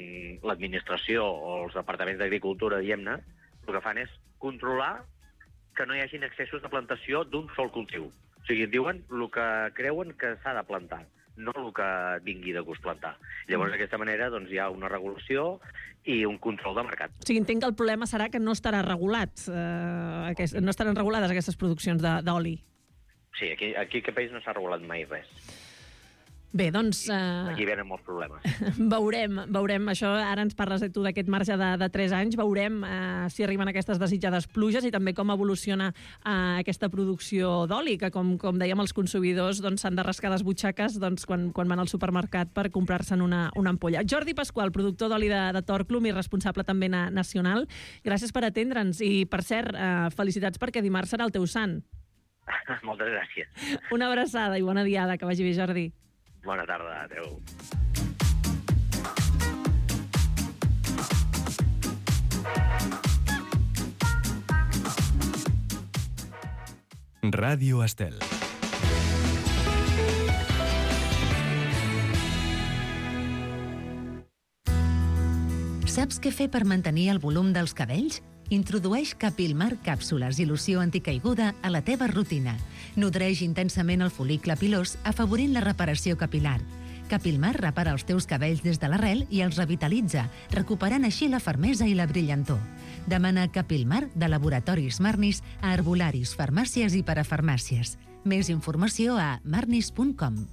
l'administració o els departaments d'agricultura, diguem-ne, el que fan és controlar que no hi hagin excessos de plantació d'un sol cultiu. O sigui, diuen el que creuen que s'ha de plantar, no el que vingui de gust plantar. Llavors, d'aquesta manera, doncs, hi ha una regulació i un control de mercat. O sigui, entenc que el problema serà que no estarà regulat, no estaran regulades aquestes produccions d'oli. Sí, aquí a aquest país no s'ha regulat mai res. Bé, doncs... Aquí venen molts problemes. Veurem. Això, ara ens parles tu d'aquest marge de 3 anys. Veurem si arriben aquestes desitjades pluges i també com evoluciona aquesta producció d'oli, que, com dèiem, els consumidors s'han de rascar les butxaques quan van al supermercat per comprar-se'n una ampolla. Jordi Pasqual, productor d'oli de Torclum i responsable també nacional, gràcies per atendre'ns. I, per cert, felicitats perquè dimarts serà el teu sant. Moltes gràcies. Una abraçada i bona diada. Que vagi bé, Jordi. Bona tarda, adeu. Ràdio Estel. Saps què fer per mantenir el volum dels cabells? Introdueix Capilmar càpsules i loció anticaiguda a la teva rutina. Nodreix intensament el fol·licle pilós, afavorint la reparació capilar. Capilmar repara els teus cabells des de l'arrel i els revitalitza, recuperant així la fermesa i la brillantor. Demana Capilmar de Laboratoris Marnis a herbolaris, farmàcies i parafarmàcies. Més informació a marnis.com.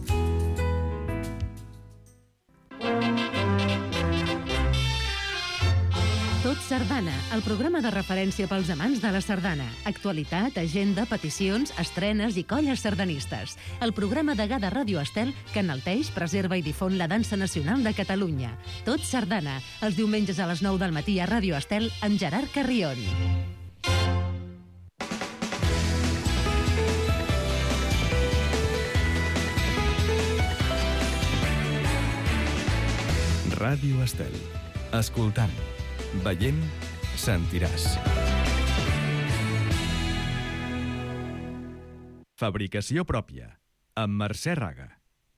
Tot Sardana, el programa de referència pels amants de la sardana. Actualitat, agenda, peticions, estrenes i colles sardanistes. El programa degà de Ràdio Estel que enalteix, preserva i difon la dansa nacional de Catalunya. Tot Sardana, els diumenges a les 9 del matí a Ràdio Estel amb Gerard Carrion. Ràdio Estel. Escoltant. Veient, sentiràs. Fabricació pròpia, amb Mercè Raga.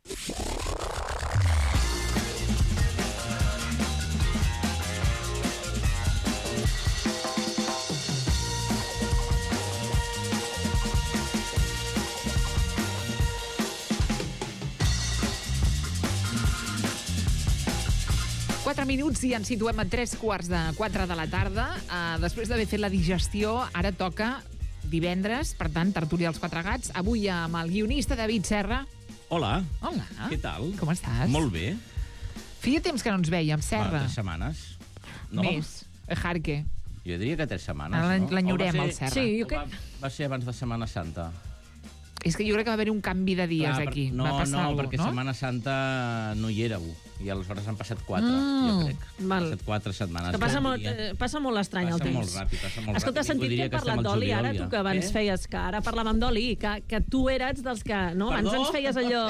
Minuts i ens situem a 3:45 de la tarda. Després d'haver fet la digestió, ara toca divendres, per tant, tertúlia als Quatre Gats. Avui amb el guionista David Serra. Hola. Hola. Què tal? Com estàs? Molt bé. Feia temps que no ens vèiem, Serra. 3 setmanes. No? Més. Jarque. Jo diria que 3 setmanes, Ara no? l'enyorem, el Serra. Sí, jo crec... Va ser abans de Setmana Santa. És que jo crec que va haver un canvi de dies aquí. No, va passar perquè no? Setmana Santa no hi éreu. I aleshores han passat 4, jo crec. Val. Han passat 4 setmanes. Que passa molt estrany el temps. Passa molt ràpid, passa molt ràpid. Escolta, has sentit que he parlat d'oli ara, tu que abans feies, que ara parlàvem d'oli, que tu eres dels que, no? Abans ens feies allò...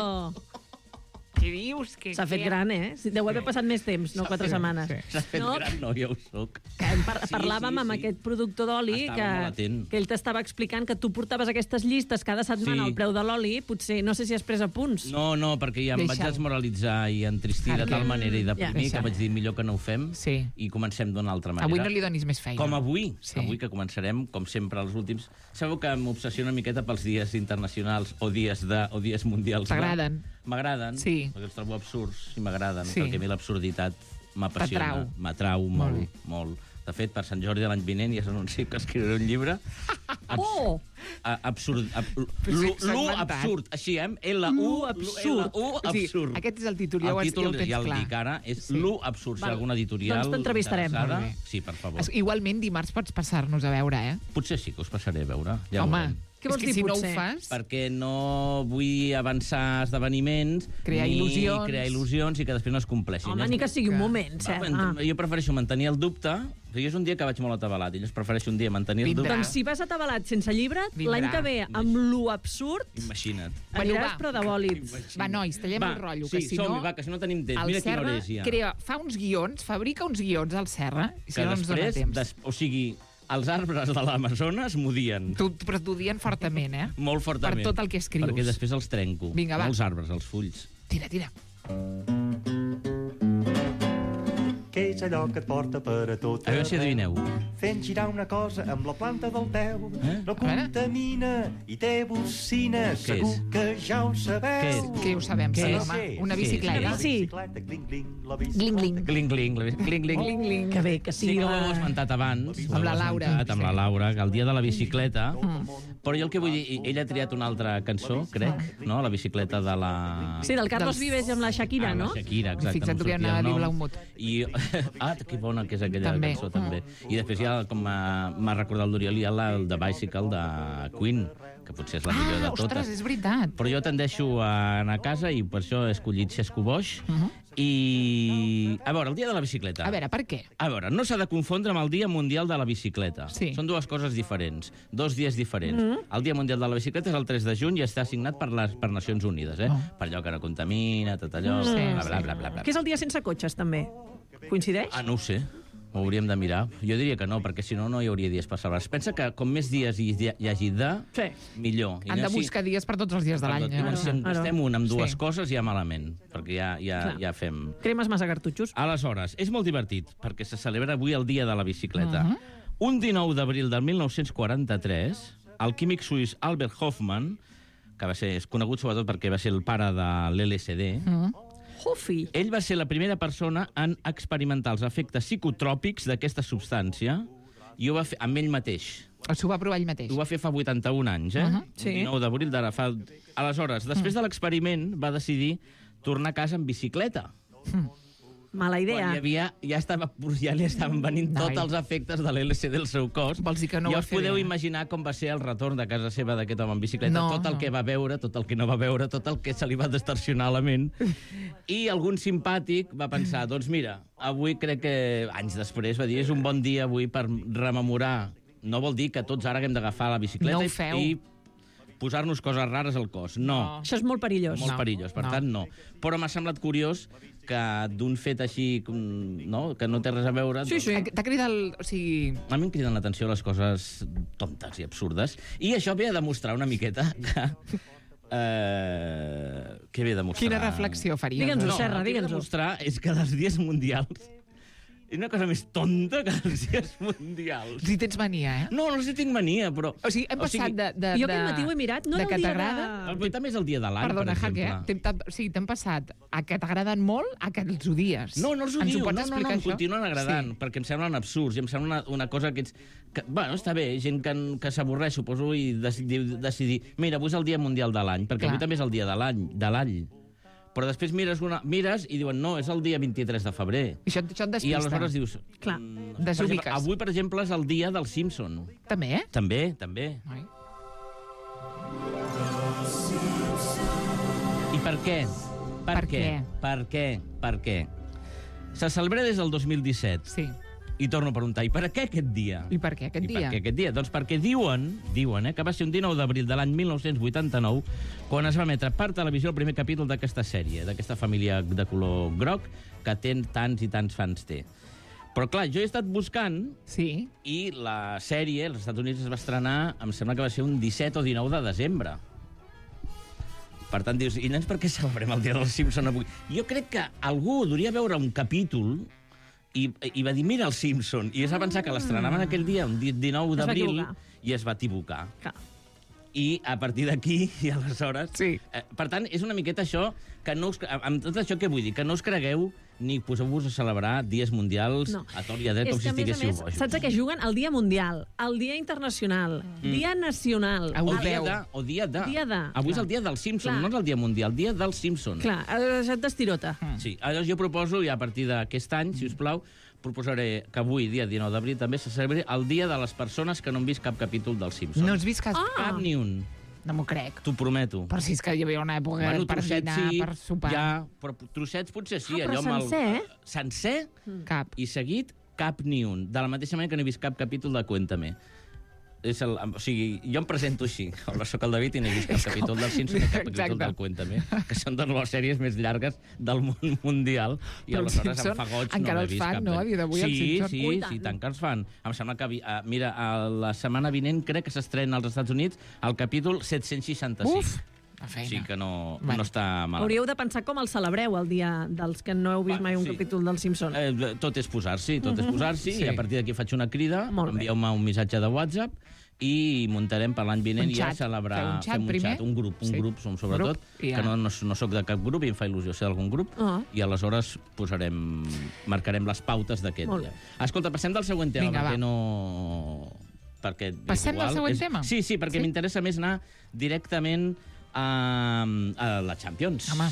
Què dius? S'ha fet gran, eh? Deu haver passat més temps, no 4 setmanes. S'ha fet gran, no, ja ho soc. Parlàvem amb aquest productor d'oli que ell t'estava explicant que tu portaves aquestes llistes cada setmana al preu de l'oli, potser, no sé si has pres apunts. No, perquè ja em vaig desmoralitzar i entristir de tal manera i deprimir que vaig dir millor que no ho fem i comencem d'una altra manera. Avui no li donis més feina. Com avui. Avui que començarem, com sempre, els últims... Sabeu que m'obsessiona una miqueta pels dies internacionals o dies mundials. T'agraden? M'agraden, perquè els trobo absurds i m'agraden, perquè a mi l'absurditat m'apassiona, m'atrau molt. De fet, per Sant Jordi de l'any vinent ja s'anuncio que escriuré un llibre. Absurd. L'U absurd. Així, L-U absurd. Aquest és el títol, ja ho tens clar. Ja el dic ara, és L'U absurd. Si hi ha alguna editorial... Doncs t'entrevistarem. Sí, per favor. Igualment, dimarts pots passar-nos a veure, eh? Potser sí que us passaré a veure. Home, què vols dir, si no ho potser? fas... Perquè no vull avançar esdeveniments crear il·lusions i que després no es compleixin. Home, ni que sigui un moment, Jo prefereixo mantenir el dubte. Jo és un dia que vaig molt atabalat i llavors prefereixo un dia mantenir el dubte. Doncs si vas atabalat sense llibre, l'any que ve amb lo absurd... Imagina't. Aniràs però de bòlits. Va, nois, tallem el rotllo, que si no... que si no tenim temps. Mira quina hora és ja. Fa uns guions, fabrica uns guions al Serra, i si no ens dona temps. O sigui... Els arbres de l'Amazones m'odien. Però t'odien fortament, eh? Molt fortament. Per tot el que escrius. Perquè després els trenco. Vinga, va. No els arbres, els fulls. Tira. que és allò que et porta per a tot A veure si adivineu. Fent girar una cosa amb la planta del peu. No contamina i té bocina. Segur que ja ho sabeu. Què ho sabem, home? Una bicicleta. Sí. Gling, Gling. Que bé, que sí. Sí que ho heu esmentat abans. Amb la Laura. Amb la Laura, que el dia de la bicicleta. Però jo el que vull dir, ella ha triat una altra cançó, crec, no? La bicicleta de la... Sí, del Carlos Vives amb la Shakira, no? La Shakira, exacte. Fixa't que anava a dir Blaumut. Que bona que és aquella cançó, també. I després ja, com m'ha recordat l'Oriol, hi ha el The Bicycle de Queen, que potser és la millor de totes. Ostres, és veritat. Però jo tendeixo a anar a casa i per això he escollit Xesco Boix. I... A veure, el dia de la bicicleta. A veure, per què? A veure, no s'ha de confondre amb el Dia Mundial de la Bicicleta. Sí. Són dues coses diferents, 2 dies diferents. El Dia Mundial de la Bicicleta és el 3 de juny i està assignat per Nacions Unides, per allò que no contamina, tot allò, bla. Que és el dia sense cotxes, també. Coincideix? Ah, no ho sé. Ho hauríem de mirar. Jo diria que no, perquè si no, no hi hauria dies per celebrar. Es pensa que com més dies hi hagi millor. Han de buscar dies per tots els dies de l'any. Si en gastem un amb dues coses, ja malament, perquè ja fem... Cremes massa cartutxos. Aleshores, és molt divertit, perquè se celebra avui el Dia de la Bicicleta. Un 19 d'abril del 1943, el químic suís Albert Hoffmann, que és conegut sobretot perquè va ser el pare de l'LSD, ell va ser la primera persona en experimentar els efectes psicotròpics d'aquesta substància i ho va fer amb ell mateix. S'ho va provar ell mateix. Ho va fer fa 81 anys, Un 19 d'abril d'ara fa... Aleshores, després de l'experiment, va decidir tornar a casa en bicicleta. Mala idea. Quan ja li estaven venint tots els efectes de l'LSD del seu cos. Vols dir que no ja va us fer podeu bé. imaginar com va ser el retorn de casa seva d'aquest home en bicicleta. Tot el que va veure, tot el que no va veure, tot el que se li va distorsionar a la ment. I algun simpàtic va pensar, doncs mira, avui crec que, anys després, va dir, és un bon dia avui per rememorar. No vol dir que tots ara haguem d'agafar la bicicleta i posar-nos coses rares al cos. No. Això és molt perillós. Molt perillós, per tant, no. Però m'ha semblat curiós que d'un fet així, no?, que no té res a veure... Sí. T'ha cridat el... O sigui... A mi em criden l'atenció les coses tontes i absurdes. I això ve a demostrar una miqueta que... Què ve a demostrar? Quina reflexió faries? Digue'ns-ho, Serra, digue'ns-ho. El que ve a demostrar és que dels dies mundials... És una cosa més tonta que els dies mundials. Si tens mania, No sé si tinc mania, però... O sigui, hem passat de... Jo aquest matí ho he mirat, no era el dia de... Avui també és el dia de l'any, per exemple. Perdona, o sigui, t'hem passat a que t'agraden molt a que els odies. No els odio, pots explicar em continuen agradant, perquè em semblen absurds, i em sembla una cosa que ets... Bueno, està bé, gent que s'avorreix, suposo, i decidir... Mira, avui és el dia mundial de l'any, perquè avui també és el dia de l'all. Però després mires i diuen, no, és el dia 23 de febrer. Això et despista. I aleshores dius... Clar, desubiques. Avui, per exemple, és el dia del Simpson. També, També. I per què? Per què? Se celebra des del 2017. Sí. I torno a preguntar, i per què aquest dia? I per què aquest dia? Doncs perquè diuen que va ser un 19 d'abril de l'any 1989 quan es va emetre per televisió el primer capítol d'aquesta sèrie, d'aquesta família de color groc que tants i tants fans té. Però clar, jo he estat buscant i la sèrie als Estats Units es va estrenar, em sembla que va ser un 17 o 19 de desembre. Per tant, dius, i nens, per què celebrem el dia del Simpson avui? Jo crec que algú hauria veure un capítol i va dir, mira el Simpson, i es va pensar que l'estrenaven aquell dia, un 19 d'abril, i es va equivocar. I a partir d'aquí, i aleshores... Per tant, és una miqueta això, que no us, amb tot això què vull dir? Que no us cregueu ni poseu-vos a celebrar dies mundials a tort i a dret com si estiguéssiu bojos. Saps a què juguen? El dia mundial, el dia internacional, dia nacional. O dia de. Avui és el dia del Simpson, no és el dia mundial, el dia del Simpson. Clar, has deixat d'estirota. Sí, llavors jo proposo, i a partir d'aquest any, si us plau, proposaré que avui, dia 19 d'abril, també se celebri el dia de les persones que no han vist cap capítol del Simpson. No has vist cap? Cap ni un. No m'ho crec. T'ho prometo. Però si és que hi havia una època per dinar, per sopar. Ja, però trossets potser sí. Però sencer, Sencer? Cap. I seguit, cap ni un. De la mateixa manera que no he vist cap capítol de Cuéntame. O sigui, jo em presento així. Hola, soc el David i no he vist cap capítol del Simpson, cap capítol del Cuéntame, que són de les sèries més llargues del món mundial, i aleshores em fa goig no haver vist cap. Encara els fan, no? A dia d'avui, el Simpson. Sí, tant que els fan. Em sembla que, mira, la setmana vinent crec que s'estrena als Estats Units el capítol 765. Sí que no està mal. Hauríeu de pensar com el celebreu el dia dels que no heu vist mai un capítol dels Simpsons. Tot és posar-s'hi, i a partir d'aquí faig una crida, envieu-me un missatge de WhatsApp i muntarem per l'any vinent ja a celebrar... Fem un xat, un grup, sobretot, que no soc de cap grup i em fa il·lusió ser d'algun grup, i aleshores marcarem les pautes d'aquest dia. Escolta, passem del següent tema, perquè no... Passem del següent tema? Sí, perquè m'interessa més anar directament a la Champions. Home.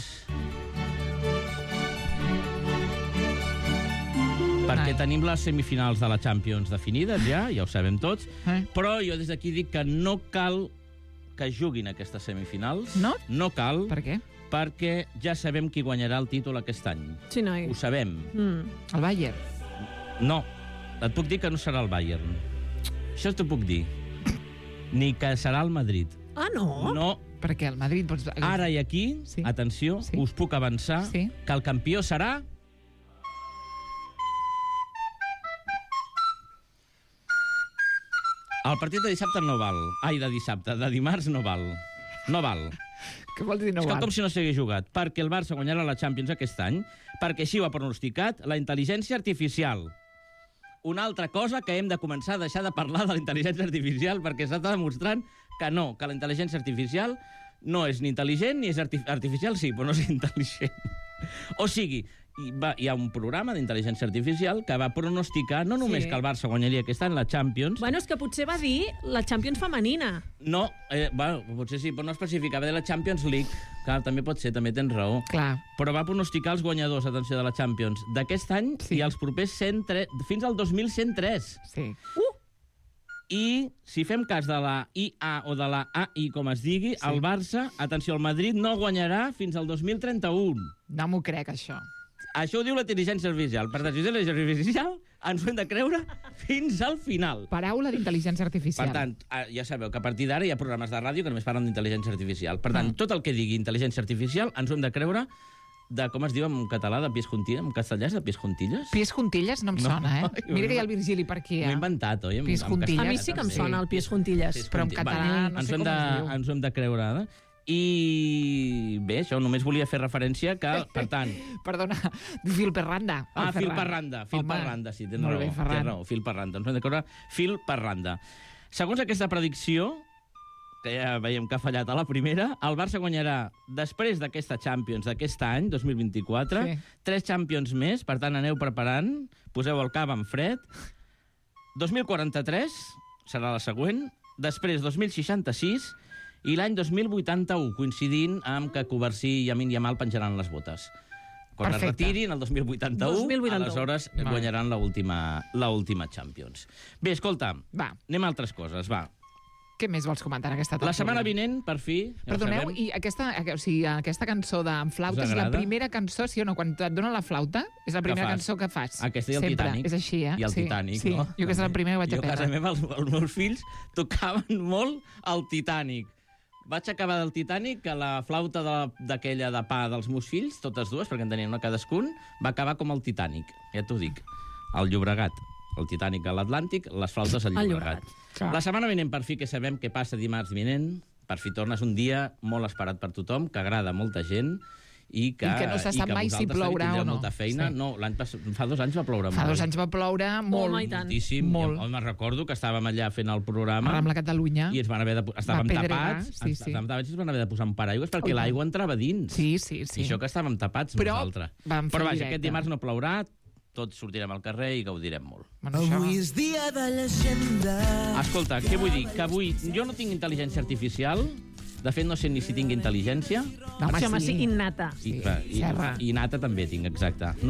Perquè tenim les semifinals de la Champions definides ja ho sabem tots, però jo des d'aquí dic que no cal que juguin aquestes semifinals. No? No cal. Per què? Perquè ja sabem qui guanyarà el títol aquest any. Sí, noi. Ho sabem. El Bayern. No, et puc dir que no serà el Bayern. Això t'ho puc dir. Ni que serà el Madrid. Ah, no? No. Perquè el Madrid... Ara i aquí, atenció, us puc avançar que el campió serà... El partit de dissabte no val. Ai, de dissabte, de dimarts no val. No val. Què vols dir no val? És com si no s'hagués jugat. Perquè el Barça guanyarà la Champions aquest any, perquè així ho ha pronosticat la intel·ligència artificial. Una altra cosa que hem de començar a deixar de parlar de la intel·ligència artificial, perquè s'està demostrant que no, que la intel·ligència artificial no és ni intel·ligent ni és artificial, sí, però no és intel·ligent. O sigui, hi ha un programa d'intel·ligència artificial que va pronosticar no només que el Barça guanyaria aquest any la Champions... Bueno, és que potser va dir la Champions femenina. No, potser sí, però no especificava de la Champions League. Clar, també pot ser, també tens raó. Clar. Però va pronosticar els guanyadors, atenció, de la Champions d'aquest any i els propers 103, fins al 2103. Sí. I si fem cas de la IA o de la AI, com es digui, el Barça, atenció, el Madrid no guanyarà fins al 2031. No m'ho crec, això. Això ho diu la intel·ligència artificial. Per decisió de l'intel·ligència artificial ens ho hem de creure fins al final. Paraula d'intel·ligència artificial. Per tant, ja sabeu que a partir d'ara hi ha programes de ràdio que només parlen d'intel·ligència artificial. Per tant, tot el que digui intel·ligència artificial ens ho hem de creure de, com es diu en català, de pies juntilles, en castellà és de pies juntilles? Pies juntilles no em sona, eh? Mira que hi ha el Virgili per aquí, M'ho he inventat, oi? Pies juntilles. A mi sí que em sona el pies juntilles. Però en català no sé com es diu. Ens ho hem de creure, I bé, això només volia fer referència que, per tant... Perdona, fil per randa. Fil per randa, sí, tens raó, fil per randa. Ens hem de creure fil per randa. Segons aquesta predicció, que ja veiem que ha fallat a la primera, el Barça guanyarà, després d'aquesta Champions d'aquest any, 2024, 3 Champions més, per tant, aneu preparant, poseu el cap en fred. 2043 serà la següent, després 2066 i l'any 2081, coincidint amb que Covarsí i Lamine Yamal penjaran les botes. Quan es retirin, el 2081, aleshores guanyaran l'última Champions. Bé, escolta, anem a altres coses, va. Què més vols comentar en aquesta tertúlia? La setmana vinent, per fi... Perdoneu, i aquesta cançó d'en flauta és la primera cançó, sí o no? Quan et donen la flauta, és la primera cançó que fas. Aquesta i el Titanic. És així, eh? I el Titanic, no? Jo aquesta és la primera que vaig aprendre. Jo a casa meva, els meus fills tocaven molt el Titanic. Vaig acabar del Titanic, que la flauta d'aquella de pa dels meus fills, totes dues, perquè en tenien una cadascun, va acabar com el Titanic. Ja t'ho dic. El Llobregat. El Titanic a l'Atlàntic, les flautes al Llobregat. La setmana vinent, per fi, que sabem què passa dimarts vinent, per fi tornes un dia molt esperat per tothom, que agrada a molta gent, i que no se sap mai si plourà o no. Molta feina. No, fa 2 anys va ploure molt. Fa 2 anys va ploure molt. Moltíssim. Me'n recordo que estàvem allà fent el programa. A Rambla Catalunya. I estàvem tapats. Ens van haver de posar un paraigües perquè l'aigua entrava dins. Sí. I això que estàvem tapats nosaltres. Però vaja, aquest dimarts no plourà, tots sortirem al carrer i gaudirem molt. Avui és dia de llegenda. Escolta, què vull dir? Que avui jo no tinc intel·ligència artificial. De fet, no sé ni si tinc intel·ligència. Home, sí, innata. I nata també tinc, exacte. No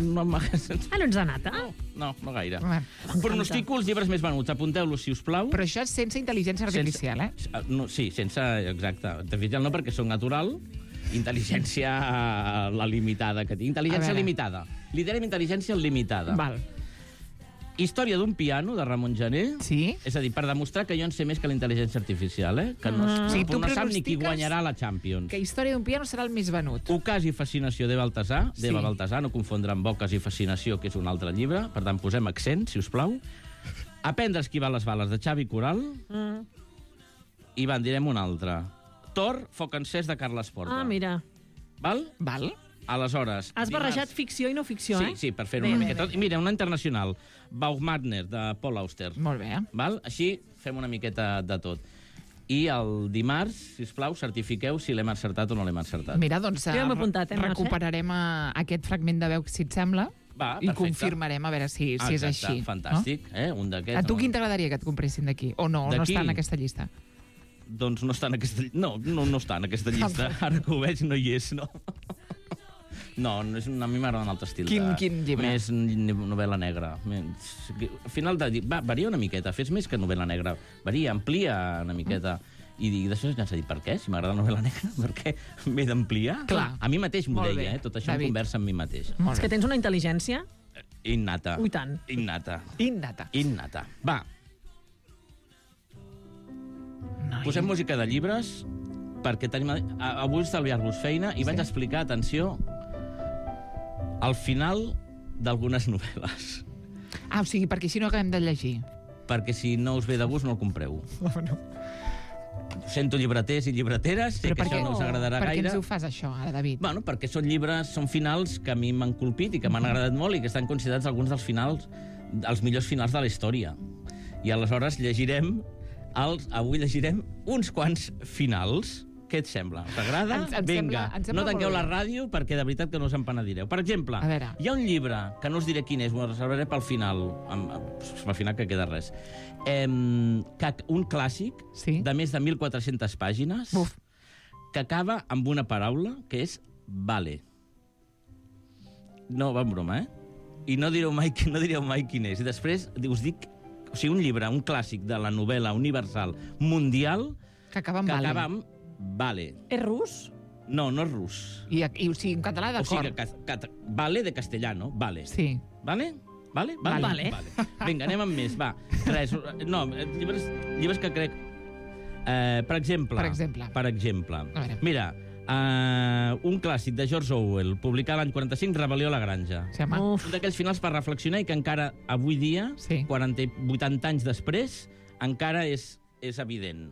ets de nata? No gaire. Pronostico els llibres més venuts. Apunteu-los, si us plau. Però això és sense intel·ligència artificial, Sí, sense... Exacte. Artificial no, perquè soc natural. Intel·ligència la limitada que tinc. Intel·ligència limitada. Liderem intel·ligència limitada. Val. Història d'un piano, de Ramon Gené. Sí. És a dir, per demostrar que jo en sé més que la intel·ligència artificial, que no sap ni qui guanyarà la Champions. Que Història d'un piano serà el més venut. Ocàs i fascinació d'Eva Baltasar, no confondre amb Ocàs i fascinació, que és un altre llibre. Per tant, posem accent, si us plau. Aprendre a esquivar les bales, de Xavi Coral. I direm un altre. Thor, Foc encès, de Carles Porta. Ah, mira. Val? Val. Aleshores... Has barrejat ficció i no ficció, Sí, sí, per fer-ho una miqueta. I mira, una internacional. Bauchmadner, de Paul Auster. Molt bé. Val? Així fem una miqueta de tot. I el dimarts, sisplau, certifiqueu si l'hem encertat o no l'hem encertat. Mira, doncs recuperarem aquest fragment de veu, si et sembla, i confirmarem a veure si és així. Fantàstic. Un d'aquests. A tu quin t'agradaria que et compressin d'aquí? O no està en aquesta llista? Doncs no està en aquesta llista. No està en aquesta llista. Ara que ho veig no hi és, no. No, a mi m'agrada un altre estil. Quin llibre? Més novel·la negra. Al final varia una miqueta. Fes més que novel·la negra. Varia, amplia una miqueta. I després ja s'ha dit, per què? Si m'agrada novel·la negra, per què m'he d'ampliar? A mi mateix m'ho deia, tot això em conversa amb mi mateix. És que tens una intel·ligència... Innata. Ui, tant. Innata. Va. Posem música de llibres perquè tenim... Avui estalviar-vos feina i vaig explicar, atenció, al final d'algunes novel·les. O sigui, perquè així no acabem de llegir. Perquè si no us ve de gust, no el compreu. Sento llibreters i llibreteres, sé que això no us agradarà gaire. Per què ens ho fas, això, ara, David? Bueno, perquè són llibres, són finals que a mi m'han colpit i que m'han agradat molt i que estan considerats alguns dels finals, els millors finals de la història. I aleshores avui llegirem uns quants finals. Què et sembla? T'agrada? Vinga, no tanqueu la ràdio perquè de veritat que no us en penedireu. Per exemple, hi ha un llibre, que no us diré quin és, ho reservaré pel final, al final que queda res, un clàssic de més de 1.400 pàgines que acaba amb una paraula que és vale. No va en broma, I no direu mai quin és. I després us dic, o sigui, un llibre, un clàssic de la novel·la universal mundial que acaba amb vale. És rus? No, no és rus. I o sigui, en català, d'acord. O sigui, vale de castellano, vale. Sí. Vale? Vale? Vinga, anem amb més, va. Res, no, llibres que crec... Per exemple. Mira, un clàssic de George Orwell, publicat l'any 45, Rebel·lió a la granja. Un d'aquells finals per reflexionar i que encara avui dia, 80 anys després, encara és evident.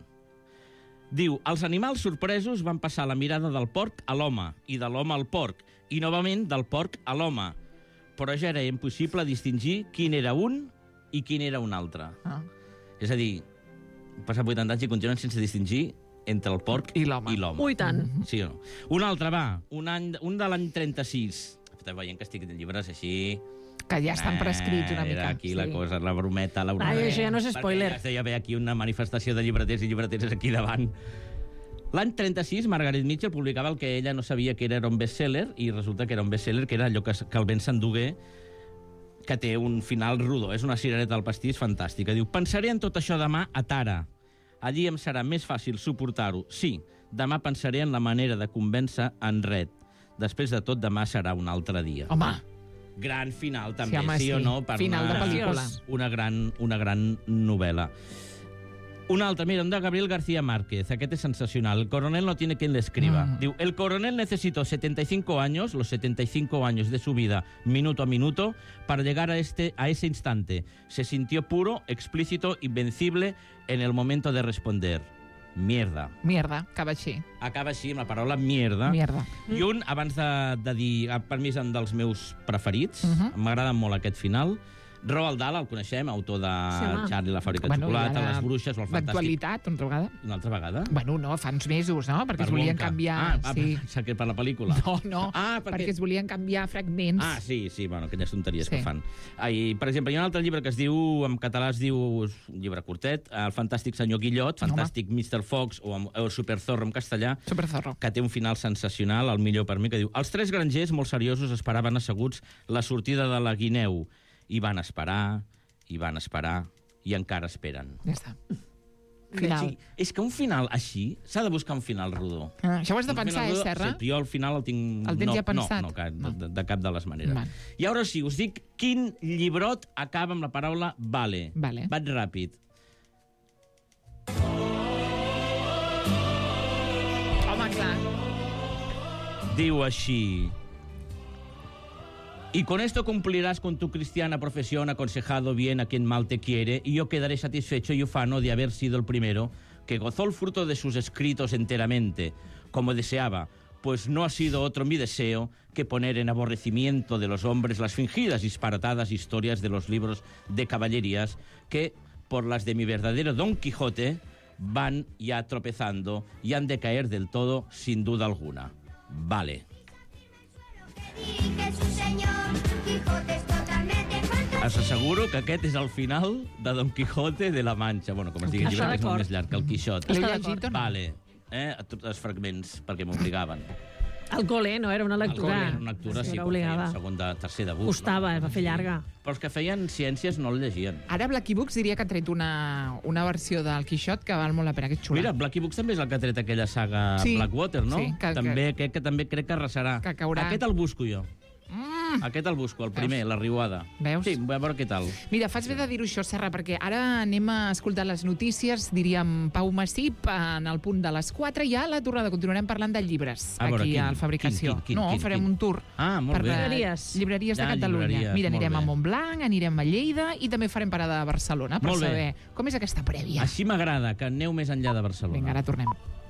Diu, els animals sorpresos van passar la mirada del porc a l'home i de l'home al porc, i novament del porc a l'home. Però ja era impossible distingir quin era un i quin era un altre. És a dir, han passat 80 anys i continuen sense distingir entre el porc i l'home. Ui, tant. Sí o no? Un altre, un de l'any 36. Esteu veient que estic en llibres així... Que ja estan prescrits una mica. Era aquí la cosa, la brometa. Això ja no és spoiler. Perquè ja es deia haver aquí una manifestació de llibreters i llibreteres aquí davant. L'any 36, Margaret Mitchell publicava el que ella no sabia que era un best-seller, i resulta que era un best-seller, que era allò que el vent s'endugué, que té un final rodó. És una cirereta al pastís fantàstica. Diu, pensaré en tot això demà a Tara. Allí em serà més fàcil suportar-ho. Sí, demà pensaré en la manera de convèncer en Red. Després de tot, demà serà un altre dia. Home! Gran final, també, sí o no? Final de pel·lícula. Una gran novel·la. Un altre, mira, un de Gabriel García Márquez. Aquest és sensacional. El coronel no tiene quien le escriba. Diu, el coronel necesitó 75 años, los 75 años de su vida, minuto a minuto, para llegar a ese instante. Se sintió puro, explícito, invencible en el momento de responder. Mierda. Mierda, acaba així. Acaba així, amb la paraula mierda. I un, abans de dir, per mi és un dels meus preferits, m'agrada molt aquest final, Roald Dahl, el coneixem, autor de Charlie la fàbrica de xocolata, Les bruixes o el fantàstic... L'actualitat, una altra vegada. Una altra vegada? Bueno, no, fa uns mesos, no? Perquè es volien canviar... Per la pel·lícula? No, perquè es volien canviar fragments. Sí, bueno, aquelles tonteries que fan. Per exemple, hi ha un altre llibre que es diu, en català es diu, un llibre curtet, El fantàstic senyor Guillot, Fantàstic Mr. Fox, o Super Zorro en castellà, que té un final sensacional, el millor per mi, que diu, els tres grangers molt seriosos esperaven asseguts la sortida de la guineu, i van esperar, i encara esperen. Ja està. Final. És que un final així, s'ha de buscar un final rodó. Això ho has de pensar, Serra? Jo al final el tinc... El tens ja pensat? No, de cap de les maneres. I ara sí, us dic quin llibrot acaba amb la paraula vale. Vaig ràpid. Home, clar. Diu així... Y con esto cumplirás con tu cristiana profesión aconsejado bien a quien mal te quiere, y yo quedaré satisfecho y ufano de haber sido el primero que gozó el fruto de sus escritos enteramente, como deseaba, pues no ha sido otro mi deseo que poner en aborrecimiento de los hombres las fingidas y disparatadas historias de los libros de caballerías que, por las de mi verdadero Don Quijote, van ya tropezando y han de caer del todo sin duda alguna. Vale. Us asseguro que aquest és el final de Don Quijote de la Mancha. Bueno, com es digui, llibre, que és molt més llarg que el Quixot. L'heu llegit o no? Vale. Tots els fragments, perquè m'obligaven. Al col·le, no? Era una lectura. Al col·le era una lectura, sí, obligada. Segon de tercer de bus. Costava, va fer llarga. Però els que feien ciències no el llegien. Ara Blacky Books diria que ha tret una versió del Quixot que val molt la pena, que és xula. Mira, Blacky Books també és el que ha tret aquella saga Blackwater, no? Sí, també crec que arrasarà. Que caurà. Aquest el busco jo. Aquest el busco, el primer, la Riuada. Veus? Sí, a veure què tal. Mira, fas bé de dir-ho això, Serra, perquè ara anem a escoltar les notícies, diríem Pau Massip, en el punt de les 4, i a la tornada continuarem parlant de llibres, aquí a Fabricació. Farem un tour per llibreries de Catalunya. Mira, anirem a Montblanc, anirem a Lleida i també farem parada a Barcelona per saber com és aquesta prèvia. Així m'agrada, que aneu més enllà de Barcelona. Vinga, ara tornem.